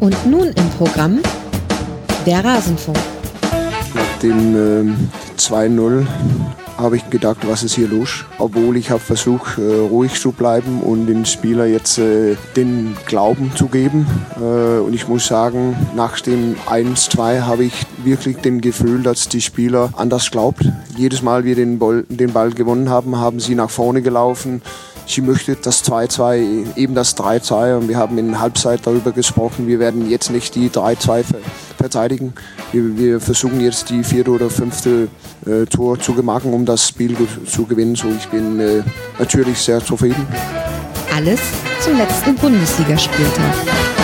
Und nun im Programm der Rasenfunk. Nach dem 2-0 habe ich gedacht, was ist hier los? Obwohl ich habe versucht, ruhig zu bleiben und den Spieler jetzt den Glauben zu geben. Und ich muss sagen, nach dem 1-2 habe ich wirklich das Gefühl, dass die Spieler anders glaubt. Jedes Mal, wir den Ball gewonnen haben, haben sie nach vorne gelaufen. Sie möchte das 2-2, eben das 3-2 und wir haben in der Halbzeit darüber gesprochen, wir werden jetzt nicht die 3-2 verteidigen. Wir versuchen jetzt die 4. oder 5. Tor zu machen, um das Spiel zu gewinnen. So, ich bin natürlich sehr zufrieden. Alles zum letzten Bundesligaspieltag.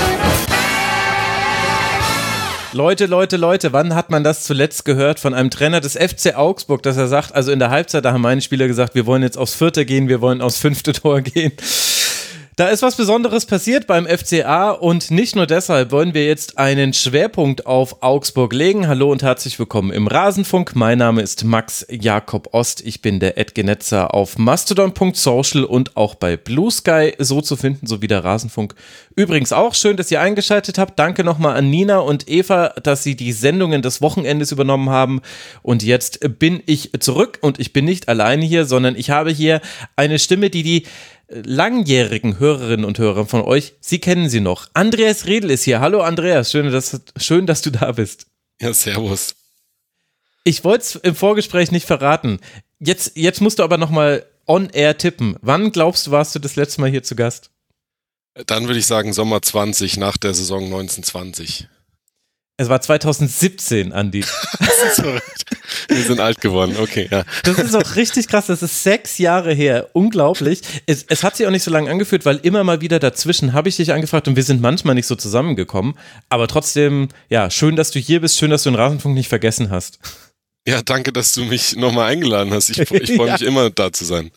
Leute, wann hat man das zuletzt gehört von einem Trainer des FC Augsburg, dass er sagt, also in der Halbzeit, da haben meine Spieler gesagt, wir wollen jetzt aufs 4. gehen, wir wollen aufs 5. Tor gehen. Da ist was Besonderes passiert beim FCA und nicht nur deshalb wollen wir jetzt einen Schwerpunkt auf Augsburg legen. Hallo und herzlich willkommen im Rasenfunk. Mein Name ist Max Jakob Ost. Ich bin der @Genetzer auf mastodon.social und auch bei Blue Sky so zu finden, sowie der Rasenfunk. Übrigens auch schön, dass ihr eingeschaltet habt. Danke nochmal an Nina und Eva, dass sie die Sendungen des Wochenendes übernommen haben. Und jetzt bin ich zurück und ich bin nicht alleine hier, sondern ich habe hier eine Stimme, die langjährigen Hörerinnen und Hörer von euch, Sie kennen sie noch. Andreas Riedl ist hier. Hallo Andreas, schön, dass du da bist. Ja, servus. Ich wollte es im Vorgespräch nicht verraten. Jetzt musst du aber nochmal on-air tippen. Wann glaubst du, warst du das letzte Mal hier zu Gast? Dann würde ich sagen Sommer 20 nach der Saison 1920. Es war 2017, Andi. Das ist verrückt. Wir sind alt geworden, okay, ja. Das ist auch richtig krass, das ist 6 Jahre her, unglaublich. Es hat sich auch nicht so lange angefühlt, weil immer mal wieder dazwischen habe ich dich angefragt und wir sind manchmal nicht so zusammengekommen, aber trotzdem, ja, schön, dass du hier bist, schön, dass du den Rasenfunk nicht vergessen hast. Ja, danke, dass du mich nochmal eingeladen hast, ich freue mich immer, da zu sein.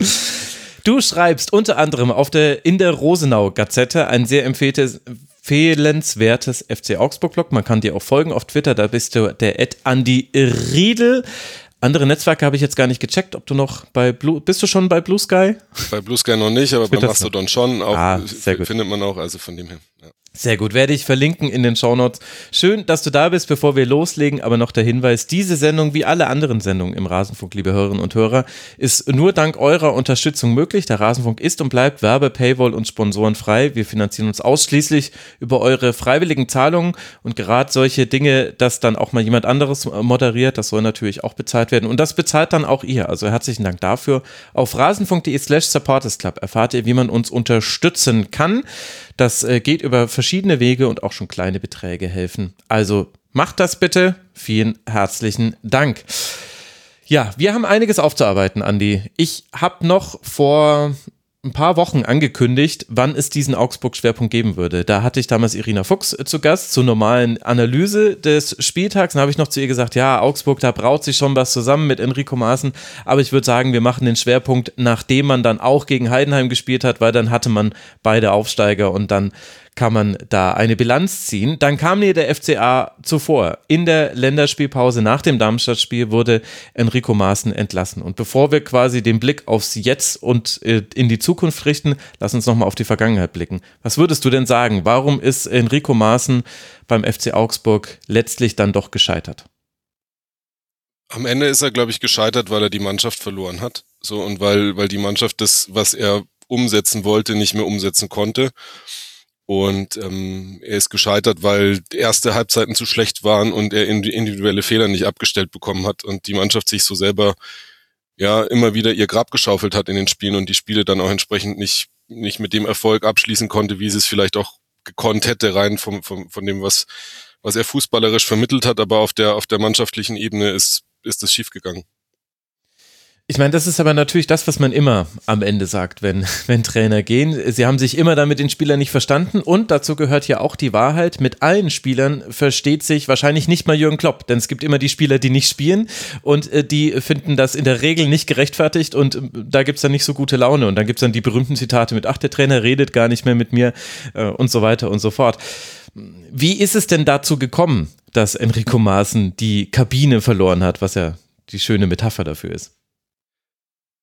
Du schreibst unter anderem in der Rosenau-Gazette ein sehr empfehlenswertes FC Augsburg-Blog. Man kann dir auch folgen auf Twitter, da bist du der @Andi Riedl. Andere Netzwerke habe ich jetzt gar nicht gecheckt, ob du noch bist du schon bei Blue Sky? Bei Blue Sky noch nicht, aber bei Mastodon schon. Auch, sehr gut. Findet man auch, also von dem her. Ja. Sehr gut, werde ich verlinken in den Shownotes. Schön, dass du da bist, bevor wir loslegen, aber noch der Hinweis, diese Sendung, wie alle anderen Sendungen im Rasenfunk, liebe Hörerinnen und Hörer, ist nur dank eurer Unterstützung möglich. Der Rasenfunk ist und bleibt Paywall und sponsorenfrei. Wir finanzieren uns ausschließlich über eure freiwilligen Zahlungen und gerade solche Dinge, dass dann auch mal jemand anderes moderiert, das soll natürlich auch bezahlt werden und das bezahlt dann auch ihr. Also herzlichen Dank dafür. Auf rasenfunk.de/supportersclub erfahrt ihr, wie man uns unterstützen kann. Das geht über verschiedene Wege und auch schon kleine Beträge helfen. Also macht das bitte. Vielen herzlichen Dank. Ja, wir haben einiges aufzuarbeiten, Andi. Ich habe noch vor ein paar Wochen angekündigt, wann es diesen Augsburg-Schwerpunkt geben würde. Da hatte ich damals Irina Fuchs zu Gast zur normalen Analyse des Spieltags. Dann habe ich noch zu ihr gesagt, ja, Augsburg, da braut sich schon was zusammen mit Enrico Maaßen. Aber ich würde sagen, wir machen den Schwerpunkt, nachdem man dann auch gegen Heidenheim gespielt hat, weil dann hatte man beide Aufsteiger und dann kann man da eine Bilanz ziehen. Dann kam mir der FCA zuvor. In der Länderspielpause nach dem Darmstadt-Spiel wurde Enrico Maaßen entlassen. Und bevor wir quasi den Blick aufs Jetzt und in die Zukunft richten, lass uns nochmal auf die Vergangenheit blicken. Was würdest du denn sagen? Warum ist Enrico Maaßen beim FC Augsburg letztlich dann doch gescheitert? Am Ende ist er, glaube ich, gescheitert, weil er die Mannschaft verloren hat. So, und weil die Mannschaft das, was er umsetzen wollte, nicht mehr umsetzen konnte. Und er ist gescheitert, weil erste Halbzeiten zu schlecht waren und er individuelle Fehler nicht abgestellt bekommen hat und die Mannschaft sich so selber ja immer wieder ihr Grab geschaufelt hat in den Spielen und die Spiele dann auch entsprechend nicht mit dem Erfolg abschließen konnte, wie sie es vielleicht auch gekonnt hätte, rein von dem, was er fußballerisch vermittelt hat, aber auf der mannschaftlichen Ebene ist das schiefgegangen. Ich meine, das ist aber natürlich das, was man immer am Ende sagt, wenn Trainer gehen. Sie haben sich immer damit den Spielern nicht verstanden und dazu gehört ja auch die Wahrheit, mit allen Spielern versteht sich wahrscheinlich nicht mal Jürgen Klopp, denn es gibt immer die Spieler, die nicht spielen und die finden das in der Regel nicht gerechtfertigt und da gibt es dann nicht so gute Laune und dann gibt es dann die berühmten Zitate mit, ach, der Trainer redet gar nicht mehr mit mir und so weiter und so fort. Wie ist es denn dazu gekommen, dass Enrico Maaßen die Kabine verloren hat, was ja die schöne Metapher dafür ist?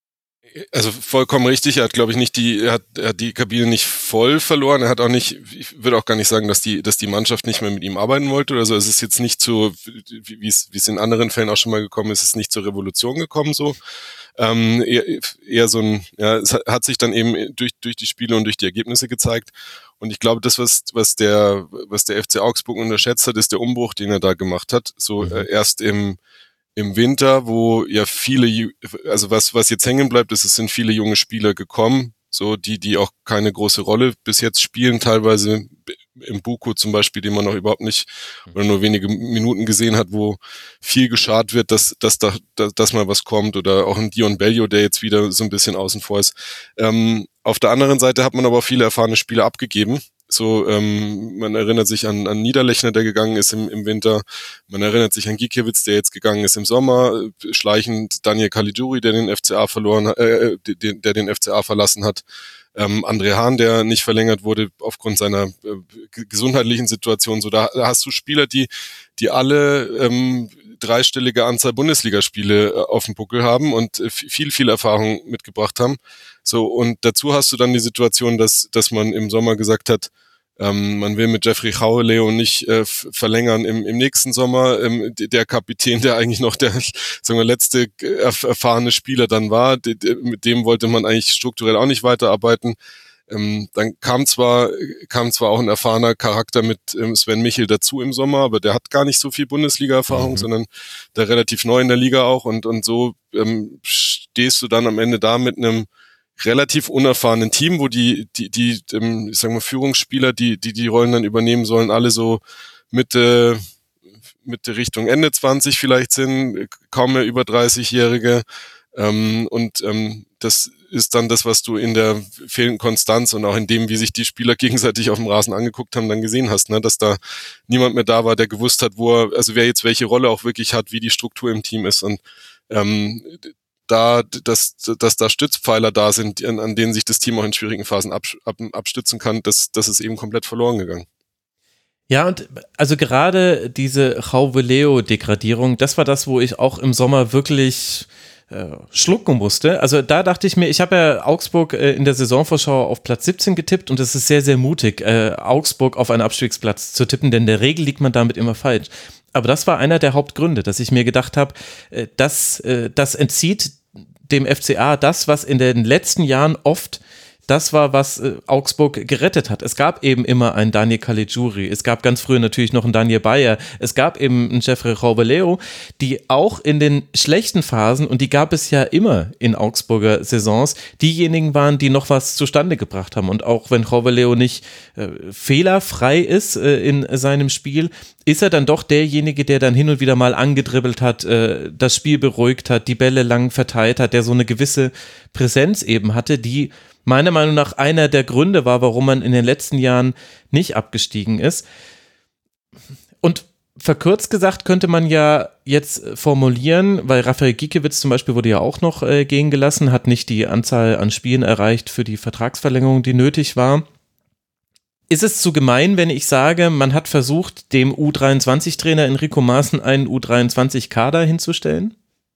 Also vollkommen richtig. Er hat, glaube ich, er hat die Kabine nicht voll verloren. Er hat auch nicht, ich würde auch gar nicht sagen, dass die Mannschaft nicht mehr mit ihm arbeiten wollte oder so. Es ist jetzt nicht so, wie es in anderen Fällen auch schon mal gekommen ist, es ist nicht zur Revolution gekommen, so. Eher so ein, ja, es hat sich dann eben durch die Spiele und durch die Ergebnisse gezeigt. Und ich glaube, das, was der FC Augsburg unterschätzt hat, ist der Umbruch, den er da gemacht hat. So, erst im Winter, wo ja viele, also was jetzt hängen bleibt, ist, es sind viele junge Spieler gekommen, so die auch keine große Rolle bis jetzt spielen, teilweise im Buko zum Beispiel, den man noch überhaupt nicht oder nur wenige Minuten gesehen hat, wo viel geschart wird, dass mal was kommt, oder auch ein Dion Bellio, der jetzt wieder so ein bisschen außen vor ist. Auf der anderen Seite hat man aber auch viele erfahrene Spieler abgegeben. So, man erinnert sich an Niederlechner, der gegangen ist im Winter. Man erinnert sich an Gikiewicz, der jetzt gegangen ist im Sommer. Schleichend Daniel Caligiuri, der den FCA der den FCA verlassen hat. André Hahn, der nicht verlängert wurde aufgrund seiner gesundheitlichen Situation. So, da hast du Spieler, die alle dreistellige Anzahl Bundesligaspiele auf dem Buckel haben und viel Erfahrung mitgebracht haben. So, und dazu hast du dann die Situation, dass man im Sommer gesagt hat, man will mit Jeffrey Chauveleo nicht verlängern im nächsten Sommer. Der Kapitän, der eigentlich noch der, sagen wir, letzte erfahrene Spieler dann war, mit dem wollte man eigentlich strukturell auch nicht weiterarbeiten. Dann kam zwar auch ein erfahrener Charakter mit Sven Michel dazu im Sommer, aber der hat gar nicht so viel Bundesliga-Erfahrung, sondern der relativ neu in der Liga auch, und so stehst du dann am Ende da mit einem relativ unerfahrenen Team, wo die ich sag mal, Führungsspieler, die Rollen dann übernehmen sollen, alle so Mitte Richtung Ende 20 vielleicht sind, kaum mehr über 30-Jährige. Das ist dann das, was du in der fehlenden Konstanz und auch in dem, wie sich die Spieler gegenseitig auf dem Rasen angeguckt haben, dann gesehen hast, ne? Dass da niemand mehr da war, der gewusst hat, wer jetzt welche Rolle auch wirklich hat, wie die Struktur im Team ist, und dass da Stützpfeiler da sind, an denen sich das Team auch in schwierigen Phasen abstützen kann, das ist eben komplett verloren gegangen. Ja, und also gerade diese Chauveleo-Degradierung, das war das, wo ich auch im Sommer wirklich schlucken musste. Also da dachte ich mir, ich habe ja Augsburg in der Saisonvorschau auf Platz 17 getippt, und es ist sehr, sehr mutig, Augsburg auf einen Abstiegsplatz zu tippen, denn in der Regel liegt man damit immer falsch. Aber das war einer der Hauptgründe, dass ich mir gedacht habe, das entzieht dem FCA das, was in den letzten Jahren oft das war, was Augsburg gerettet hat. Es gab eben immer einen Daniel Caligiuri, es gab ganz früher natürlich noch einen Daniel Bayer, es gab eben einen Jeffrey Chauveleo, die auch in den schlechten Phasen, und die gab es ja immer in Augsburger Saisons, diejenigen waren, die noch was zustande gebracht haben. Und auch wenn Chauveleo nicht fehlerfrei ist in seinem Spiel, ist er dann doch derjenige, der dann hin und wieder mal angedribbelt hat, das Spiel beruhigt hat, die Bälle lang verteilt hat, der so eine gewisse Präsenz eben hatte, die meiner Meinung nach einer der Gründe war, warum man in den letzten Jahren nicht abgestiegen ist. Und verkürzt gesagt könnte man ja jetzt formulieren, weil Rafael Gikiewicz zum Beispiel wurde ja auch noch gehen gelassen, hat nicht die Anzahl an Spielen erreicht für die Vertragsverlängerung, die nötig war. Ist es zu gemein, wenn ich sage, man hat versucht, dem U23-Trainer Enrico Maaßen einen U23-Kader hinzustellen?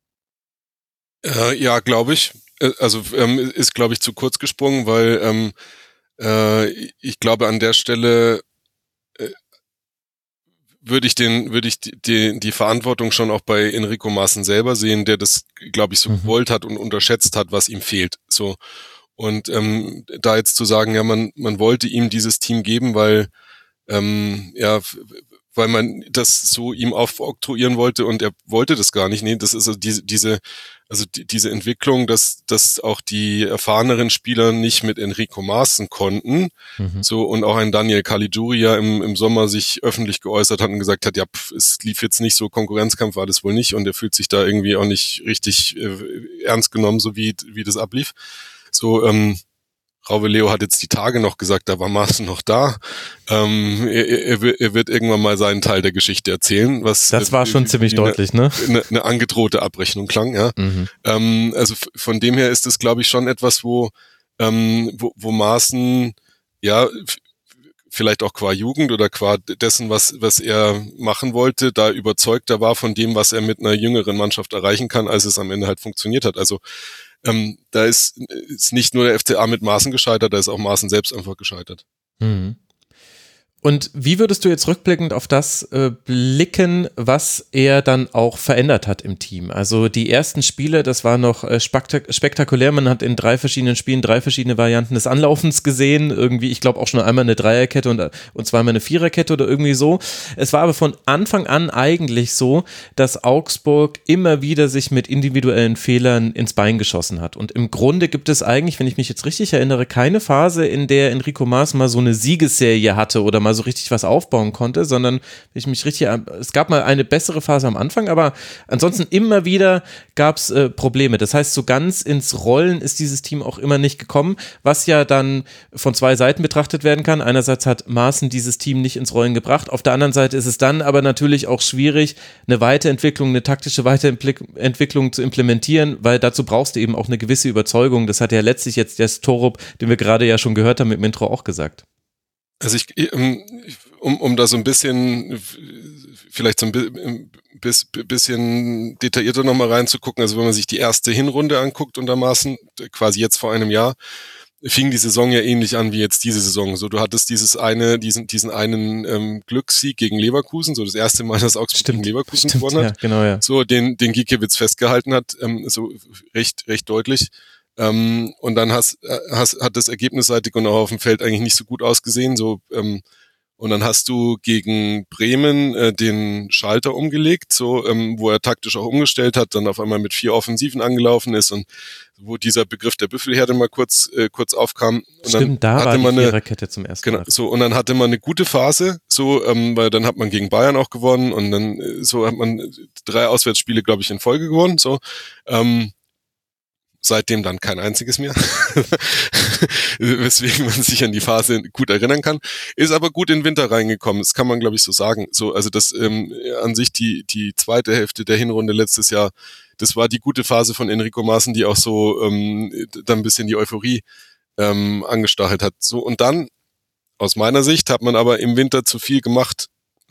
Ja, glaube ich. Also ist, glaube ich, zu kurz gesprungen, weil ich glaube, an der Stelle würde ich die Verantwortung schon auch bei Enrico Maaßen selber sehen, der das, glaube ich, so gewollt hat und unterschätzt hat, was ihm fehlt. So. Und da jetzt zu sagen, ja, man wollte ihm dieses Team geben, weil man das so ihm aufoktroyieren wollte, und er wollte das gar nicht. Nee, das ist also diese Entwicklung, dass auch die erfahreneren Spieler nicht mit Enrico Maaßen konnten. So, und auch ein Daniel Caligiuri ja im Sommer sich öffentlich geäußert hat und gesagt hat, ja, es lief jetzt nicht so, Konkurrenzkampf war das wohl nicht, und er fühlt sich da irgendwie auch nicht richtig ernst genommen, so wie das ablief. So, Chauveleo hat jetzt die Tage noch gesagt, da war Maaßen noch da. Er wird irgendwann mal seinen Teil der Geschichte erzählen. Das war schon ziemlich deutlich, ne? Eine angedrohte Abrechnung klang, ja. Also von dem her ist es, glaube ich, schon etwas, wo Maaßen, ja, vielleicht auch qua Jugend oder qua dessen, was er machen wollte, da überzeugter war von dem, was er mit einer jüngeren Mannschaft erreichen kann, als es am Ende halt funktioniert hat. Also Da ist nicht nur der FCA mit Maaßen gescheitert, da ist auch Maaßen selbst einfach gescheitert. Mhm. Und wie würdest du jetzt rückblickend auf das blicken, was er dann auch verändert hat im Team? Also die ersten Spiele, das war noch spektakulär. Man hat in 3 verschiedenen Spielen 3 verschiedene Varianten des Anlaufens gesehen. Irgendwie, ich glaube auch schon einmal eine Dreierkette und zweimal eine Viererkette oder irgendwie so. Es war aber von Anfang an eigentlich so, dass Augsburg immer wieder sich mit individuellen Fehlern ins Bein geschossen hat. Und im Grunde gibt es eigentlich, wenn ich mich jetzt richtig erinnere, keine Phase, in der Enrico Maaßen mal so eine Siegesserie hatte oder mal so richtig was aufbauen konnte, sondern es gab mal eine bessere Phase am Anfang, aber ansonsten immer wieder gab es Probleme. Das heißt, so ganz ins Rollen ist dieses Team auch immer nicht gekommen, was ja dann von 2 Seiten betrachtet werden kann. Einerseits hat Maaßen dieses Team nicht ins Rollen gebracht, auf der anderen Seite ist es dann aber natürlich auch schwierig, eine taktische Weiterentwicklung zu implementieren, weil dazu brauchst du eben auch eine gewisse Überzeugung. Das hat ja letztlich jetzt der Torup, den wir gerade ja schon gehört haben mit dem Intro, auch gesagt. Also um da so ein bisschen, vielleicht so ein bisschen detaillierter nochmal reinzugucken, also wenn man sich die erste Hinrunde anguckt unter Maaßen, quasi jetzt vor einem Jahr, fing die Saison ja ähnlich an wie jetzt diese Saison. So, du hattest diesen einen Glückssieg gegen Leverkusen, so das erste Mal, dass Augsburg gegen Leverkusen gewonnen hat. Ja, genau, ja. So, den Giekewitz festgehalten hat, so recht deutlich. Und dann hat das ergebnisseitig und auch auf dem Feld eigentlich nicht so gut ausgesehen. Und dann hast du gegen Bremen den Schalter umgelegt, wo er taktisch auch umgestellt hat, dann auf einmal mit 4 Offensiven angelaufen ist und wo dieser Begriff der Büffelherde mal kurz aufkam. Und stimmt, dann da hatte war die man Viererkette zum ersten Mal. Genau, so, und dann hatte man eine gute Phase, weil dann hat man gegen Bayern auch gewonnen und dann hat man 3 Auswärtsspiele, glaube ich, in Folge gewonnen. Seitdem dann kein einziges mehr, weswegen man sich an die Phase gut erinnern kann, ist aber gut in den Winter reingekommen, das kann man, glaube ich, so sagen. Also das an sich die zweite Hälfte der Hinrunde letztes Jahr, das war die gute Phase von Enrico Maaßen, die auch so dann ein bisschen die Euphorie angestachelt hat. So, und dann, aus meiner Sicht, hat man aber im Winter zu viel gemacht.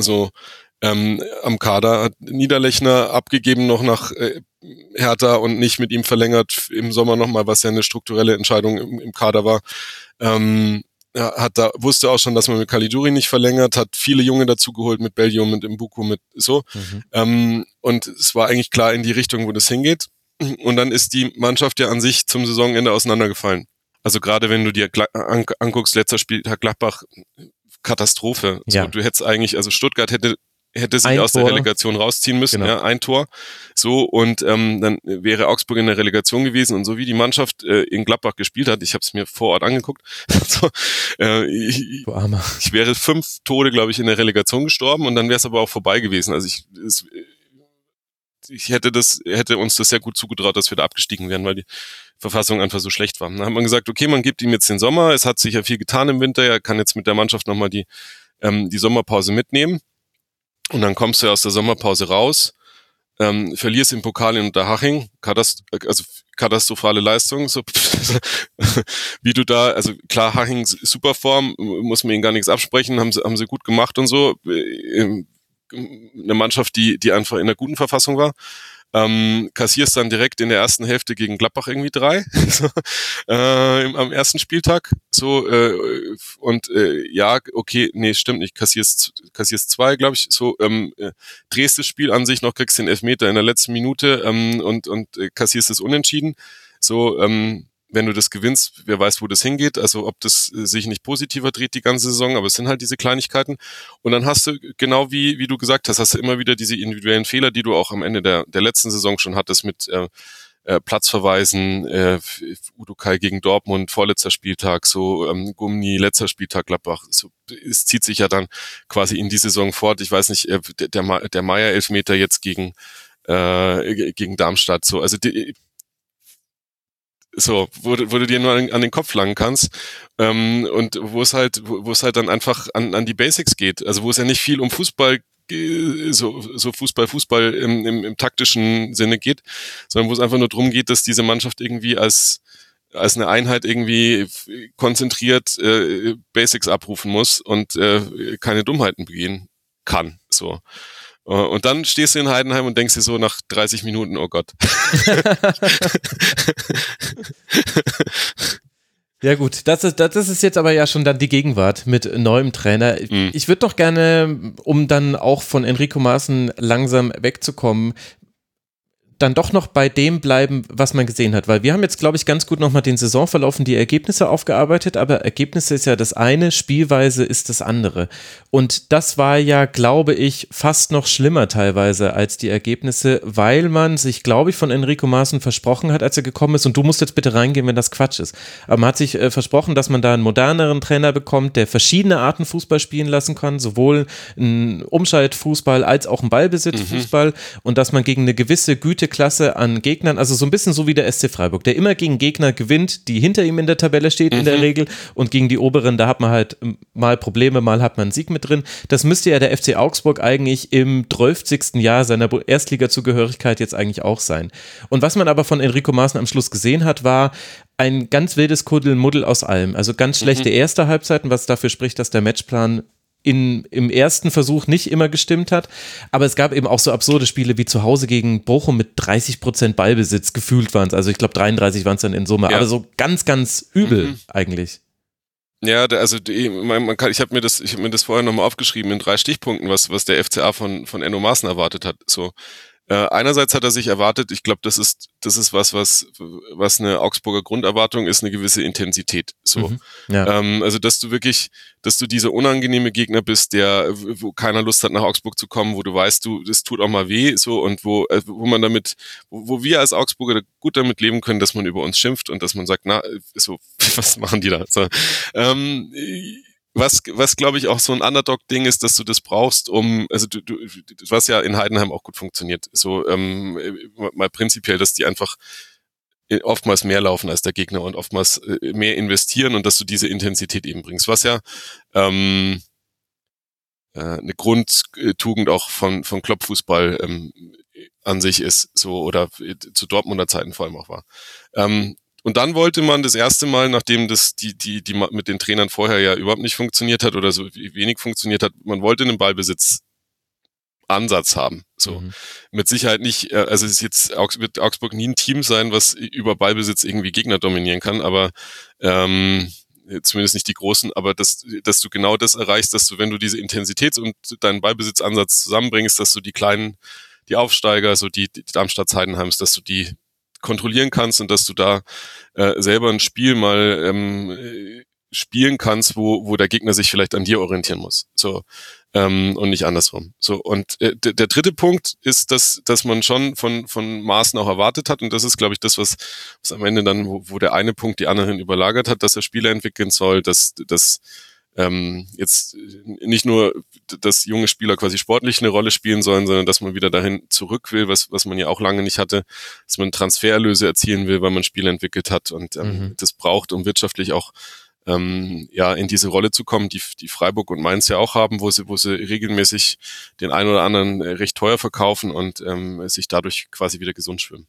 Am Kader hat Niederlechner abgegeben noch nach Hertha und nicht mit ihm verlängert im Sommer nochmal, was ja eine strukturelle Entscheidung im Kader war. Wusste auch schon, dass man mit Caligiuri nicht verlängert, hat viele Junge dazu geholt mit Belgium und Mbuku mit so. Und es war eigentlich klar in die Richtung, wo das hingeht. Und dann ist die Mannschaft ja an sich zum Saisonende auseinandergefallen. Also gerade wenn du dir anguckst, letzter Spieltag Gladbach, Katastrophe. Ja. So, du hättest eigentlich, also Stuttgart hätte sich aus der Relegation rausziehen müssen, genau. Ja, ein Tor. So, und dann wäre Augsburg in der Relegation gewesen und so wie die Mannschaft in Gladbach gespielt hat, ich habe es mir vor Ort angeguckt, ich wäre 5 Tode, glaube ich, in der Relegation gestorben und dann wäre es aber auch vorbei gewesen. Also ich hätte uns das sehr gut zugetraut, dass wir da abgestiegen wären, weil die Verfassung einfach so schlecht war. Dann hat man gesagt, okay, man gibt ihm jetzt den Sommer, es hat sich ja viel getan im Winter, er kann jetzt mit der Mannschaft nochmal die Sommerpause mitnehmen. Und dann kommst du aus der Sommerpause raus, verlierst im Pokal in Unterhaching, katastrophale Leistung, so wie du da, also klar, Haching super Form, muss man ihnen gar nichts absprechen, haben sie gut gemacht und so, eine Mannschaft, die einfach in einer guten Verfassung war. Kassierst dann direkt in der ersten Hälfte gegen Gladbach irgendwie 3 am ersten Spieltag ja, okay, nee, stimmt nicht, kassierst 2, glaube ich, drehst das Spiel an sich noch, kriegst den Elfmeter in der letzten Minute und kassierst es unentschieden, wenn du das gewinnst, wer weiß, wo das hingeht, also ob das sich nicht positiver dreht die ganze Saison, aber es sind halt diese Kleinigkeiten und dann hast du, genau wie du gesagt hast du immer wieder diese individuellen Fehler, die du auch am Ende der letzten Saison schon hattest mit Platzverweisen, Udokai gegen Dortmund, vorletzter Spieltag, Gumni, letzter Spieltag Gladbach, es zieht sich ja dann quasi in die Saison fort, ich weiß nicht, der Meier-Elfmeter jetzt gegen Darmstadt, also wo du dir nur an den Kopf langen kannst und wo es halt dann einfach an die Basics geht, also wo es ja nicht viel um Fußball Fußball im taktischen Sinne geht, sondern wo es einfach nur darum geht, dass diese Mannschaft irgendwie als eine Einheit irgendwie konzentriert Basics abrufen muss und keine Dummheiten begehen kann, so. Und dann stehst du in Heidenheim und denkst dir so nach 30 Minuten, oh Gott. Ja gut, das ist jetzt aber ja schon dann die Gegenwart mit neuem Trainer. Ich würde doch gerne, um dann auch von Enrico Maaßen langsam wegzukommen, dann doch noch bei dem bleiben, was man gesehen hat, weil wir haben jetzt, glaube ich, ganz gut nochmal den Saisonverlauf und die Ergebnisse aufgearbeitet, aber Ergebnisse ist ja das eine, Spielweise ist das andere und das war ja, glaube ich, fast noch schlimmer teilweise als die Ergebnisse, weil man sich, glaube ich, von Enrico Maaßen versprochen hat, als er gekommen ist, und du musst jetzt bitte reingehen, wenn das Quatsch ist, aber man hat sich versprochen, dass man da einen moderneren Trainer bekommt, der verschiedene Arten Fußball spielen lassen kann, sowohl einen Umschaltfußball als auch einen Ballbesitzfußball und dass man gegen eine gewisse Güteklasse an Gegnern, also so ein bisschen so wie der SC Freiburg, der immer gegen Gegner gewinnt, die hinter ihm in der Tabelle steht in der Regel, und gegen die oberen, da hat man halt mal Probleme, mal hat man einen Sieg mit drin. Das müsste ja der FC Augsburg eigentlich im 12. Jahr seiner Erstliga-Zugehörigkeit jetzt eigentlich auch sein. Und was man aber von Enrico Maaßen am Schluss gesehen hat, war ein ganz wildes Kuddelmuddel aus allem. Also ganz schlechte erste Halbzeiten, was dafür spricht, dass der Matchplan im ersten Versuch nicht immer gestimmt hat, aber es gab eben auch so absurde Spiele wie zu Hause gegen Bochum mit 30% Ballbesitz, gefühlt waren es, also ich glaube 33 waren es dann in Summe, aber so ganz, ganz übel eigentlich. Ja, also ich habe mir das vorher nochmal aufgeschrieben in 3 Stichpunkten, was der FCA von Enno Maaßen erwartet hat. So, einerseits hat er sich erwartet, ich glaube, das ist was eine Augsburger Grunderwartung ist, eine gewisse Intensität. So, also dass du dieser unangenehme Gegner bist, wo keiner Lust hat, nach Augsburg zu kommen, wo du weißt, das tut auch mal weh, so, und wo man wo wir als Augsburger gut damit leben können, dass man über uns schimpft und dass man sagt, na, so, was machen die da? So, was glaube ich auch so ein Underdog-Ding ist, dass du das brauchst, also was ja in Heidenheim auch gut funktioniert, so mal prinzipiell, dass die einfach oftmals mehr laufen als der Gegner und oftmals mehr investieren und dass du diese Intensität eben bringst, was ja eine Grundtugend auch von Klopp-Fußball an sich ist, so, oder zu Dortmunder Zeiten vor allem auch war. Und dann wollte man das erste Mal, nachdem das die mit den Trainern vorher ja überhaupt nicht funktioniert hat oder so wenig funktioniert hat, man wollte einen Ballbesitzansatz haben. So, mit Sicherheit nicht, also es ist jetzt wird Augsburg nie ein Team sein, was über Ballbesitz irgendwie Gegner dominieren kann, aber zumindest nicht die Großen, aber dass du genau das erreichst, dass du, wenn du diese Intensität und deinen Ballbesitzansatz zusammenbringst, dass du die kleinen, die Aufsteiger, so die Darmstadt Heidenheims, dass du die kontrollieren kannst und dass du da selber ein Spiel mal spielen kannst, wo der Gegner sich vielleicht an dir orientieren muss. So, und nicht andersrum. So, und der dritte Punkt ist, dass man schon von Maaßen auch erwartet hat, und das ist, glaube ich, das, was am Ende dann, wo der eine Punkt die anderen überlagert hat, dass er Spieler entwickeln soll, dass jetzt nicht nur, dass junge Spieler quasi sportlich eine Rolle spielen sollen, sondern dass man wieder dahin zurück will, was man ja auch lange nicht hatte, dass man Transfererlöse erzielen will, weil man Spieler entwickelt hat und das braucht, um wirtschaftlich auch in diese Rolle zu kommen, die Freiburg und Mainz ja auch haben, wo sie regelmäßig den einen oder anderen recht teuer verkaufen und sich dadurch quasi wieder gesund schwimmen.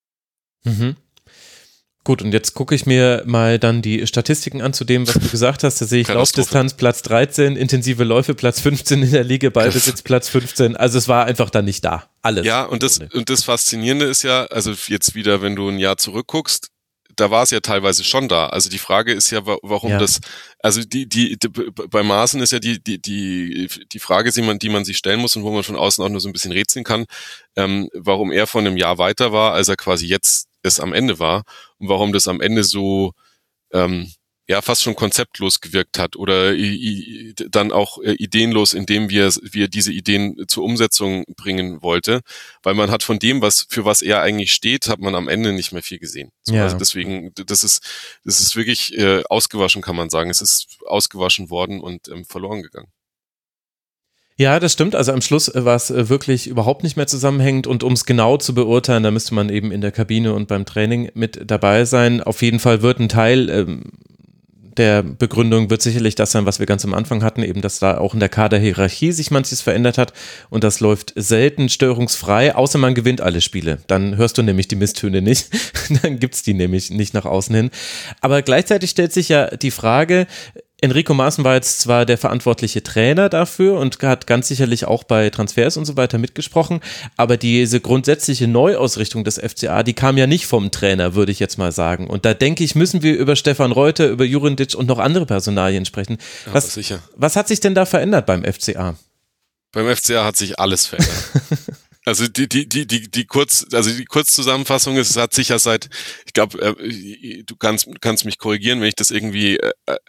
Gut, und jetzt gucke ich mir mal dann die Statistiken an zu dem, was du gesagt hast. Da sehe ich Laufdistanz Platz 13, intensive Läufe Platz 15 in der Liga, Ballbesitz Platz 15. Also es war einfach dann nicht da. Alles. Ja, und das Faszinierende ist ja, also jetzt wieder, wenn du ein Jahr zurückguckst, da war es ja teilweise schon da. Also die Frage ist ja, warum das, also bei Maaßen ist ja die Frage, die man sich stellen muss und wo man von außen auch nur so ein bisschen rätseln kann, warum er vor einem Jahr weiter war, als er quasi jetzt es am Ende war, und warum das am Ende so fast schon konzeptlos gewirkt hat oder dann auch ideenlos, indem wir diese Ideen zur Umsetzung bringen wollte, weil man hat von dem, für was er eigentlich steht, hat man am Ende nicht mehr viel gesehen. So, also deswegen, das ist wirklich ausgewaschen, kann man sagen. Es ist ausgewaschen worden und verloren gegangen. Ja, das stimmt. Also am Schluss war es wirklich überhaupt nicht mehr zusammenhängend, und um es genau zu beurteilen, da müsste man eben in der Kabine und beim Training mit dabei sein. Auf jeden Fall wird ein Teil der Begründung wird sicherlich das sein, was wir ganz am Anfang hatten, eben, dass da auch in der Kaderhierarchie sich manches verändert hat, und das läuft selten störungsfrei, außer man gewinnt alle Spiele. Dann hörst du nämlich die Misstöne nicht, dann gibt's die nämlich nicht nach außen hin. Aber gleichzeitig stellt sich ja die Frage, Enrico Maaßen war jetzt zwar der verantwortliche Trainer dafür und hat ganz sicherlich auch bei Transfers und so weiter mitgesprochen, aber diese grundsätzliche Neuausrichtung des FCA, die kam ja nicht vom Trainer, würde ich jetzt mal sagen. Und da denke ich, müssen wir über Stefan Reuter, über Jurundic und noch andere Personalien sprechen. Sicher. Was hat sich denn da verändert beim FCA? Beim FCA hat sich alles verändert. Also die Kurzzusammenfassung ist, es hat sich ja seit, ich glaube, du kannst mich korrigieren, wenn ich das irgendwie,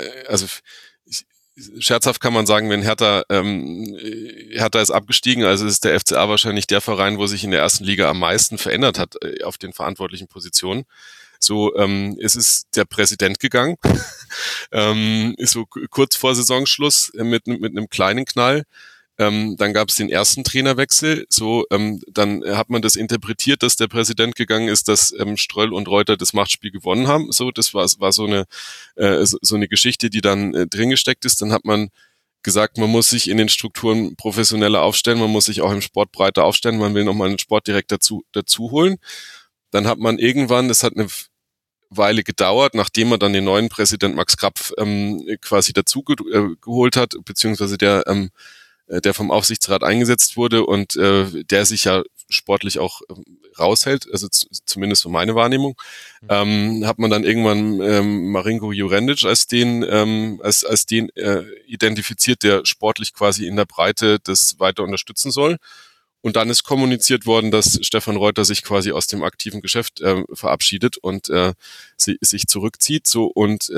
scherzhaft kann man sagen, wenn Hertha ist abgestiegen, also ist der FCA wahrscheinlich der Verein, wo sich in der ersten Liga am meisten verändert hat auf den verantwortlichen Positionen. So, es ist der Präsident gegangen, ist so kurz vor Saisonschluss mit einem kleinen Knall. Dann gab es den ersten Trainerwechsel. So, dann hat man das interpretiert, dass der Präsident gegangen ist, dass Ströll und Reuter das Machtspiel gewonnen haben. So, das war so eine Geschichte, die dann drin gesteckt ist. Dann hat man gesagt, man muss sich in den Strukturen professioneller aufstellen, man muss sich auch im Sport breiter aufstellen, man will nochmal einen Sportdirektor dazu holen. Dann hat man irgendwann, das hat eine Weile gedauert, nachdem man dann den neuen Präsident Max Krapf quasi dazu geholt hat, beziehungsweise der vom Aufsichtsrat eingesetzt wurde und der sich ja sportlich auch raushält, also zumindest für meine Wahrnehmung, hat man dann irgendwann Marinko Jurundic als den identifiziert, der sportlich quasi in der Breite das weiter unterstützen soll. Und dann ist kommuniziert worden, dass Stefan Reuter sich quasi aus dem aktiven Geschäft verabschiedet und sich zurückzieht. So und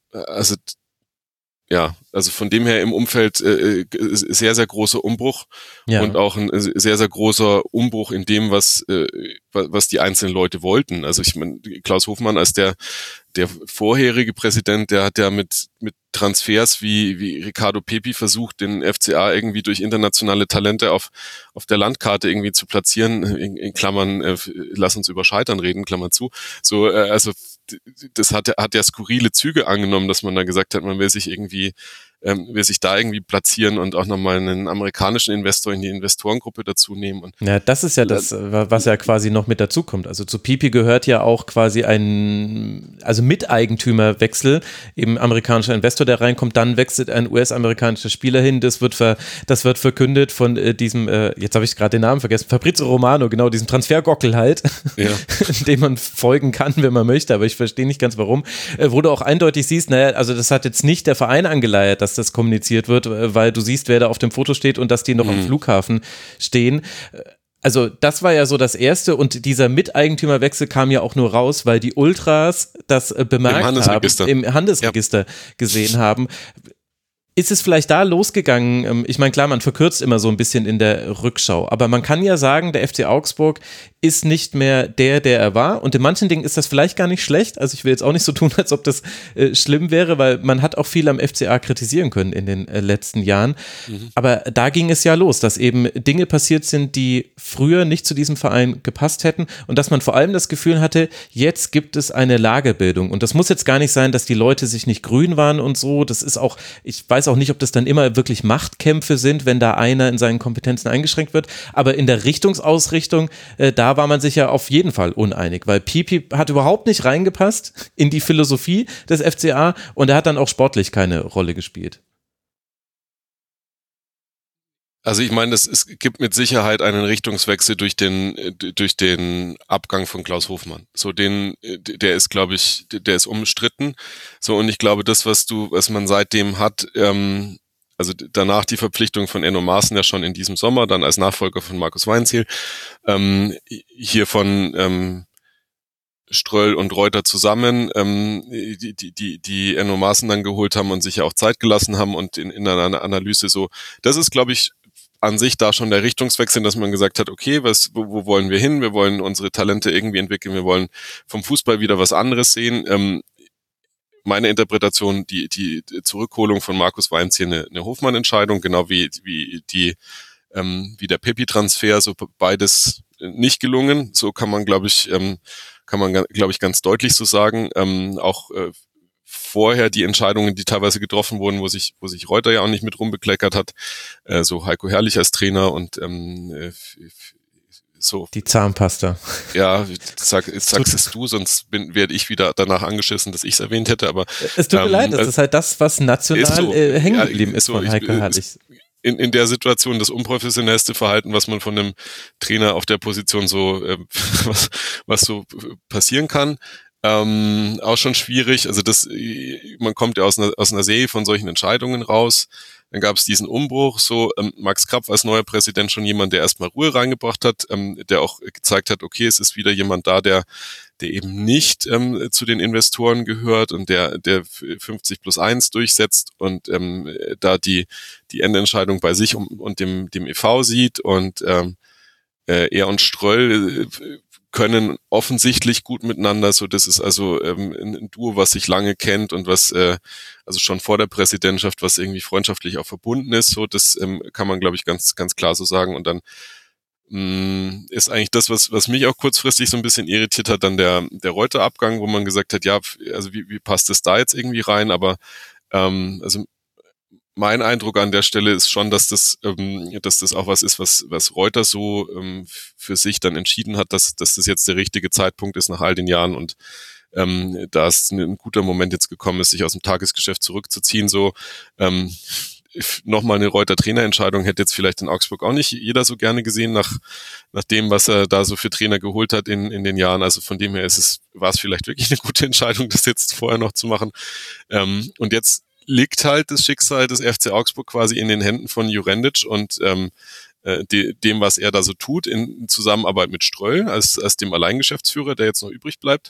also von dem her im Umfeld sehr, sehr großer Umbruch und auch ein sehr, sehr großer Umbruch in dem, was die einzelnen Leute wollten. Also ich meine, Klaus Hofmann als der vorherige Präsident, der hat ja mit Transfers wie Ricardo Pepi versucht, den FCA irgendwie durch internationale Talente auf der Landkarte irgendwie zu platzieren, in Klammern, lass uns über Scheitern reden, Klammer zu. So, also das hat ja skurrile Züge angenommen, dass man da gesagt hat, man will sich da irgendwie platzieren und auch nochmal einen amerikanischen Investor in die Investorengruppe dazu nehmen. Und ja, das ist ja das, was ja quasi noch mit dazu kommt. Also zu Pipi gehört ja auch quasi ein Miteigentümerwechsel, eben amerikanischer Investor, der reinkommt, dann wechselt ein US-amerikanischer Spieler hin, das wird verkündet von diesem, jetzt habe ich gerade den Namen vergessen, Fabrizio Romano, genau, diesem Transfergockel halt, ja. Dem man folgen kann, wenn man möchte, aber ich verstehe nicht ganz warum, wo du auch eindeutig siehst, naja, also das hat jetzt nicht der Verein angeleiert, dass das kommuniziert wird, weil du siehst, wer da auf dem Foto steht und dass die noch am Flughafen stehen. Also das war ja so das Erste und dieser Miteigentümerwechsel kam ja auch nur raus, weil die Ultras das bemerkt haben, im Handelsregister gesehen haben. Ist es vielleicht da losgegangen? Ich meine, klar, man verkürzt immer so ein bisschen in der Rückschau, aber man kann ja sagen, der FC Augsburg ist nicht mehr der er war und in manchen Dingen ist das vielleicht gar nicht schlecht, also ich will jetzt auch nicht so tun, als ob das schlimm wäre, weil man hat auch viel am FCA kritisieren können in den letzten Jahren, aber da ging es ja los, dass eben Dinge passiert sind, die früher nicht zu diesem Verein gepasst hätten und dass man vor allem das Gefühl hatte, jetzt gibt es eine Lagerbildung und das muss jetzt gar nicht sein, dass die Leute sich nicht grün waren und so, das ist auch, ich weiß auch nicht, ob das dann immer wirklich Machtkämpfe sind, wenn da einer in seinen Kompetenzen eingeschränkt wird, aber in der Richtungsausrichtung, da war man sich ja auf jeden Fall uneinig, weil Pipi hat überhaupt nicht reingepasst in die Philosophie des FCA und er hat dann auch sportlich keine Rolle gespielt. Also ich meine, es gibt mit Sicherheit einen Richtungswechsel durch den Abgang von Klaus Hofmann. So der ist, glaube ich, der ist umstritten. So und ich glaube, das, was man seitdem hat, also danach die Verpflichtung von Enno Maaßen ja schon in diesem Sommer, dann als Nachfolger von Markus Weinzierl, hier von Ströll und Reuter zusammen, die Enno Maaßen dann geholt haben und sich ja auch Zeit gelassen haben und in einer Analyse so, das ist, glaube ich, an sich da schon der Richtungswechsel, dass man gesagt hat, okay, wo wollen wir hin? Wir wollen unsere Talente irgendwie entwickeln, wir wollen vom Fußball wieder was anderes sehen. Meine Interpretation, die Zurückholung von Markus Weinzierl eine Hofmann-Entscheidung, genau wie der Pepi-Transfer, so beides nicht gelungen. So kann man, glaube ich, ganz deutlich so sagen. Auch vorher die Entscheidungen, die teilweise getroffen wurden, wo sich Reuter ja auch nicht mit rumbekleckert hat, so Heiko Herrlich als Trainer und so. Die Zahnpasta. Ja, sagst es du, sonst werde ich wieder danach angeschissen, dass ich es erwähnt hätte, aber. Es tut mir leid, das ist halt das, was national so, hängen geblieben ist so, von Heiko Herrlich. In der Situation das unprofessionellste Verhalten, was man von einem Trainer auf der Position so, was so passieren kann. Auch schon schwierig. Also man kommt ja aus einer Serie von solchen Entscheidungen raus. Dann gab es diesen Umbruch, so Max Krapf als neuer Präsident schon jemand, der erstmal Ruhe reingebracht hat, der auch gezeigt hat, okay, es ist wieder jemand da, der eben nicht zu den Investoren gehört und der 50+1 durchsetzt und da die Endentscheidung bei sich und dem e.V. sieht und er und Ströll können offensichtlich gut miteinander, so das ist also ein Duo, was sich lange kennt und was also schon vor der Präsidentschaft, was irgendwie freundschaftlich auch verbunden ist, so das kann man, glaube ich, ganz ganz klar so sagen. Und dann ist eigentlich das, was mich auch kurzfristig so ein bisschen irritiert hat, dann der Reuter-Abgang, wo man gesagt hat, ja, also wie passt das da jetzt irgendwie rein, aber also mein Eindruck an der Stelle ist schon, dass das auch was ist, was Reuter so für sich dann entschieden hat, dass das jetzt der richtige Zeitpunkt ist nach all den Jahren und da ist ein guter Moment jetzt gekommen ist, sich aus dem Tagesgeschäft zurückzuziehen. So nochmal eine Reuter-Trainerentscheidung hätte jetzt vielleicht in Augsburg auch nicht jeder so gerne gesehen, nach dem, was er da so für Trainer geholt hat in den Jahren. Also von dem her war es vielleicht wirklich eine gute Entscheidung, das jetzt vorher noch zu machen. Und jetzt liegt halt das Schicksal des FC Augsburg quasi in den Händen von Jurendic und dem, was er da so tut, in Zusammenarbeit mit Ströll als dem Alleingeschäftsführer, der jetzt noch übrig bleibt.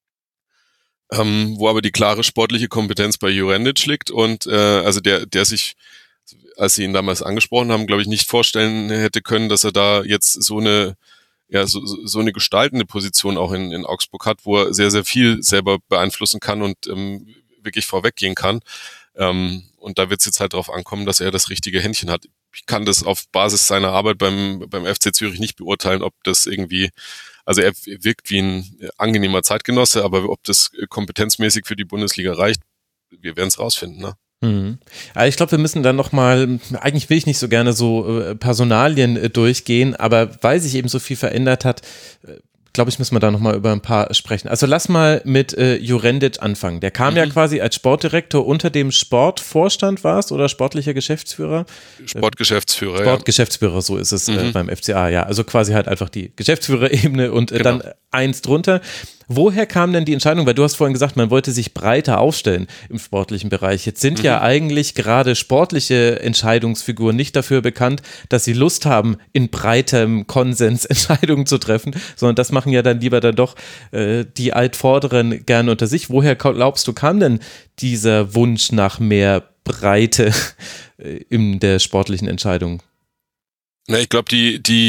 Wo aber die klare sportliche Kompetenz bei Jurendic liegt und also der sich, als sie ihn damals angesprochen haben, glaube ich, nicht vorstellen hätte können, dass er da jetzt so eine gestaltende Position auch in Augsburg hat, wo er sehr, sehr viel selber beeinflussen kann und wirklich vorweggehen kann. Und da wird es jetzt halt darauf ankommen, dass er das richtige Händchen hat. Ich kann das auf Basis seiner Arbeit beim FC Zürich nicht beurteilen, ob das irgendwie, also er wirkt wie ein angenehmer Zeitgenosse, aber ob das kompetenzmäßig für die Bundesliga reicht, wir werden es rausfinden, ne? Mhm. Aber ich glaube, wir müssen dann nochmal, eigentlich will ich nicht so gerne so Personalien durchgehen, aber weil sich eben so viel verändert hat, glaube ich, müssen wir da nochmal über ein paar sprechen. Also lass mal mit Jurendic anfangen. Der kam ja quasi als Sportdirektor unter dem Sportvorstand, warst oder sportlicher Geschäftsführer? Sportgeschäftsführer, Sportgeschäftsführer, so ist es beim FCA, ja. Also quasi halt einfach die Geschäftsführerebene und dann eins drunter. Woher kam denn die Entscheidung? Weil du hast vorhin gesagt, man wollte sich breiter aufstellen im sportlichen Bereich. Jetzt sind ja eigentlich gerade sportliche Entscheidungsfiguren nicht dafür bekannt, dass sie Lust haben, in breitem Konsens Entscheidungen zu treffen, sondern das machen ja dann lieber dann doch die Altvorderen gerne unter sich. Woher glaubst du, kam denn dieser Wunsch nach mehr Breite in der sportlichen Entscheidung? Na, ich glaube,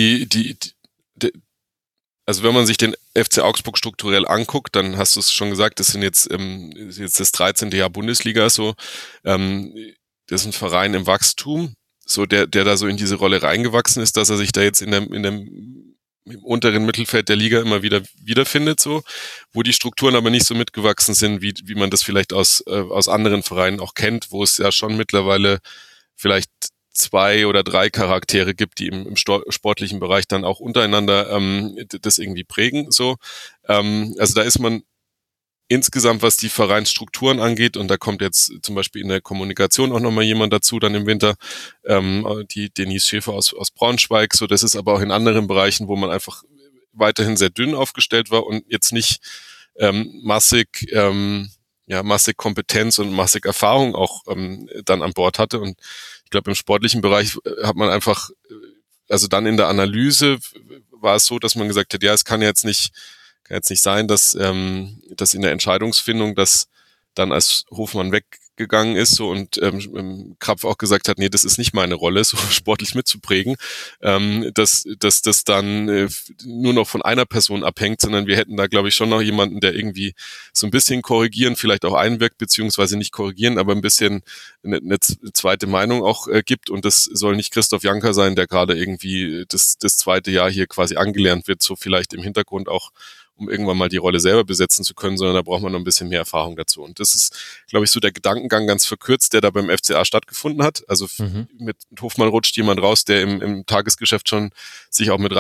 also wenn man sich den FC Augsburg strukturell anguckt, dann hast du es schon gesagt, das sind jetzt das 13. Jahr Bundesliga, so das ist ein Verein im Wachstum, so der da so in diese Rolle reingewachsen ist, dass er sich da jetzt im unteren Mittelfeld der Liga immer wiederfindet, so, wo die Strukturen aber nicht so mitgewachsen sind, wie man das vielleicht aus anderen Vereinen auch kennt, wo es ja schon mittlerweile vielleicht 2 oder 3 Charaktere gibt, die im sportlichen Bereich dann auch untereinander das irgendwie prägen. So, also da ist man insgesamt, was die Vereinsstrukturen angeht, und da kommt jetzt zum Beispiel in der Kommunikation auch nochmal jemand dazu, dann im Winter, die Denise Schäfer aus Braunschweig. So, das ist aber auch in anderen Bereichen, wo man einfach weiterhin sehr dünn aufgestellt war und jetzt nicht massig Kompetenz und massig Erfahrung auch dann an Bord hatte. Und ich glaube, im sportlichen Bereich hat man einfach, also dann in der Analyse war es so, dass man gesagt hat, ja, es kann jetzt nicht sein, dass in der Entscheidungsfindung, dass dann als Hofmann weggegangen ist so und Krapf auch gesagt hat, nee, das ist nicht meine Rolle, so sportlich mitzuprägen, dass das dann nur noch von einer Person abhängt, sondern wir hätten da, glaube ich, schon noch jemanden, der irgendwie so ein bisschen korrigieren, vielleicht auch einwirkt, beziehungsweise nicht korrigieren, aber ein bisschen eine zweite Meinung auch gibt, und das soll nicht Christoph Janker sein, der gerade irgendwie das zweite Jahr hier quasi angelernt wird, so vielleicht im Hintergrund auch um irgendwann mal die Rolle selber besetzen zu können, sondern da braucht man noch ein bisschen mehr Erfahrung dazu. Und das ist, glaube ich, so der Gedankengang ganz verkürzt, der da beim FCA stattgefunden hat. Also mit Hofmann rutscht jemand raus, der im Tagesgeschäft schon sich auch mit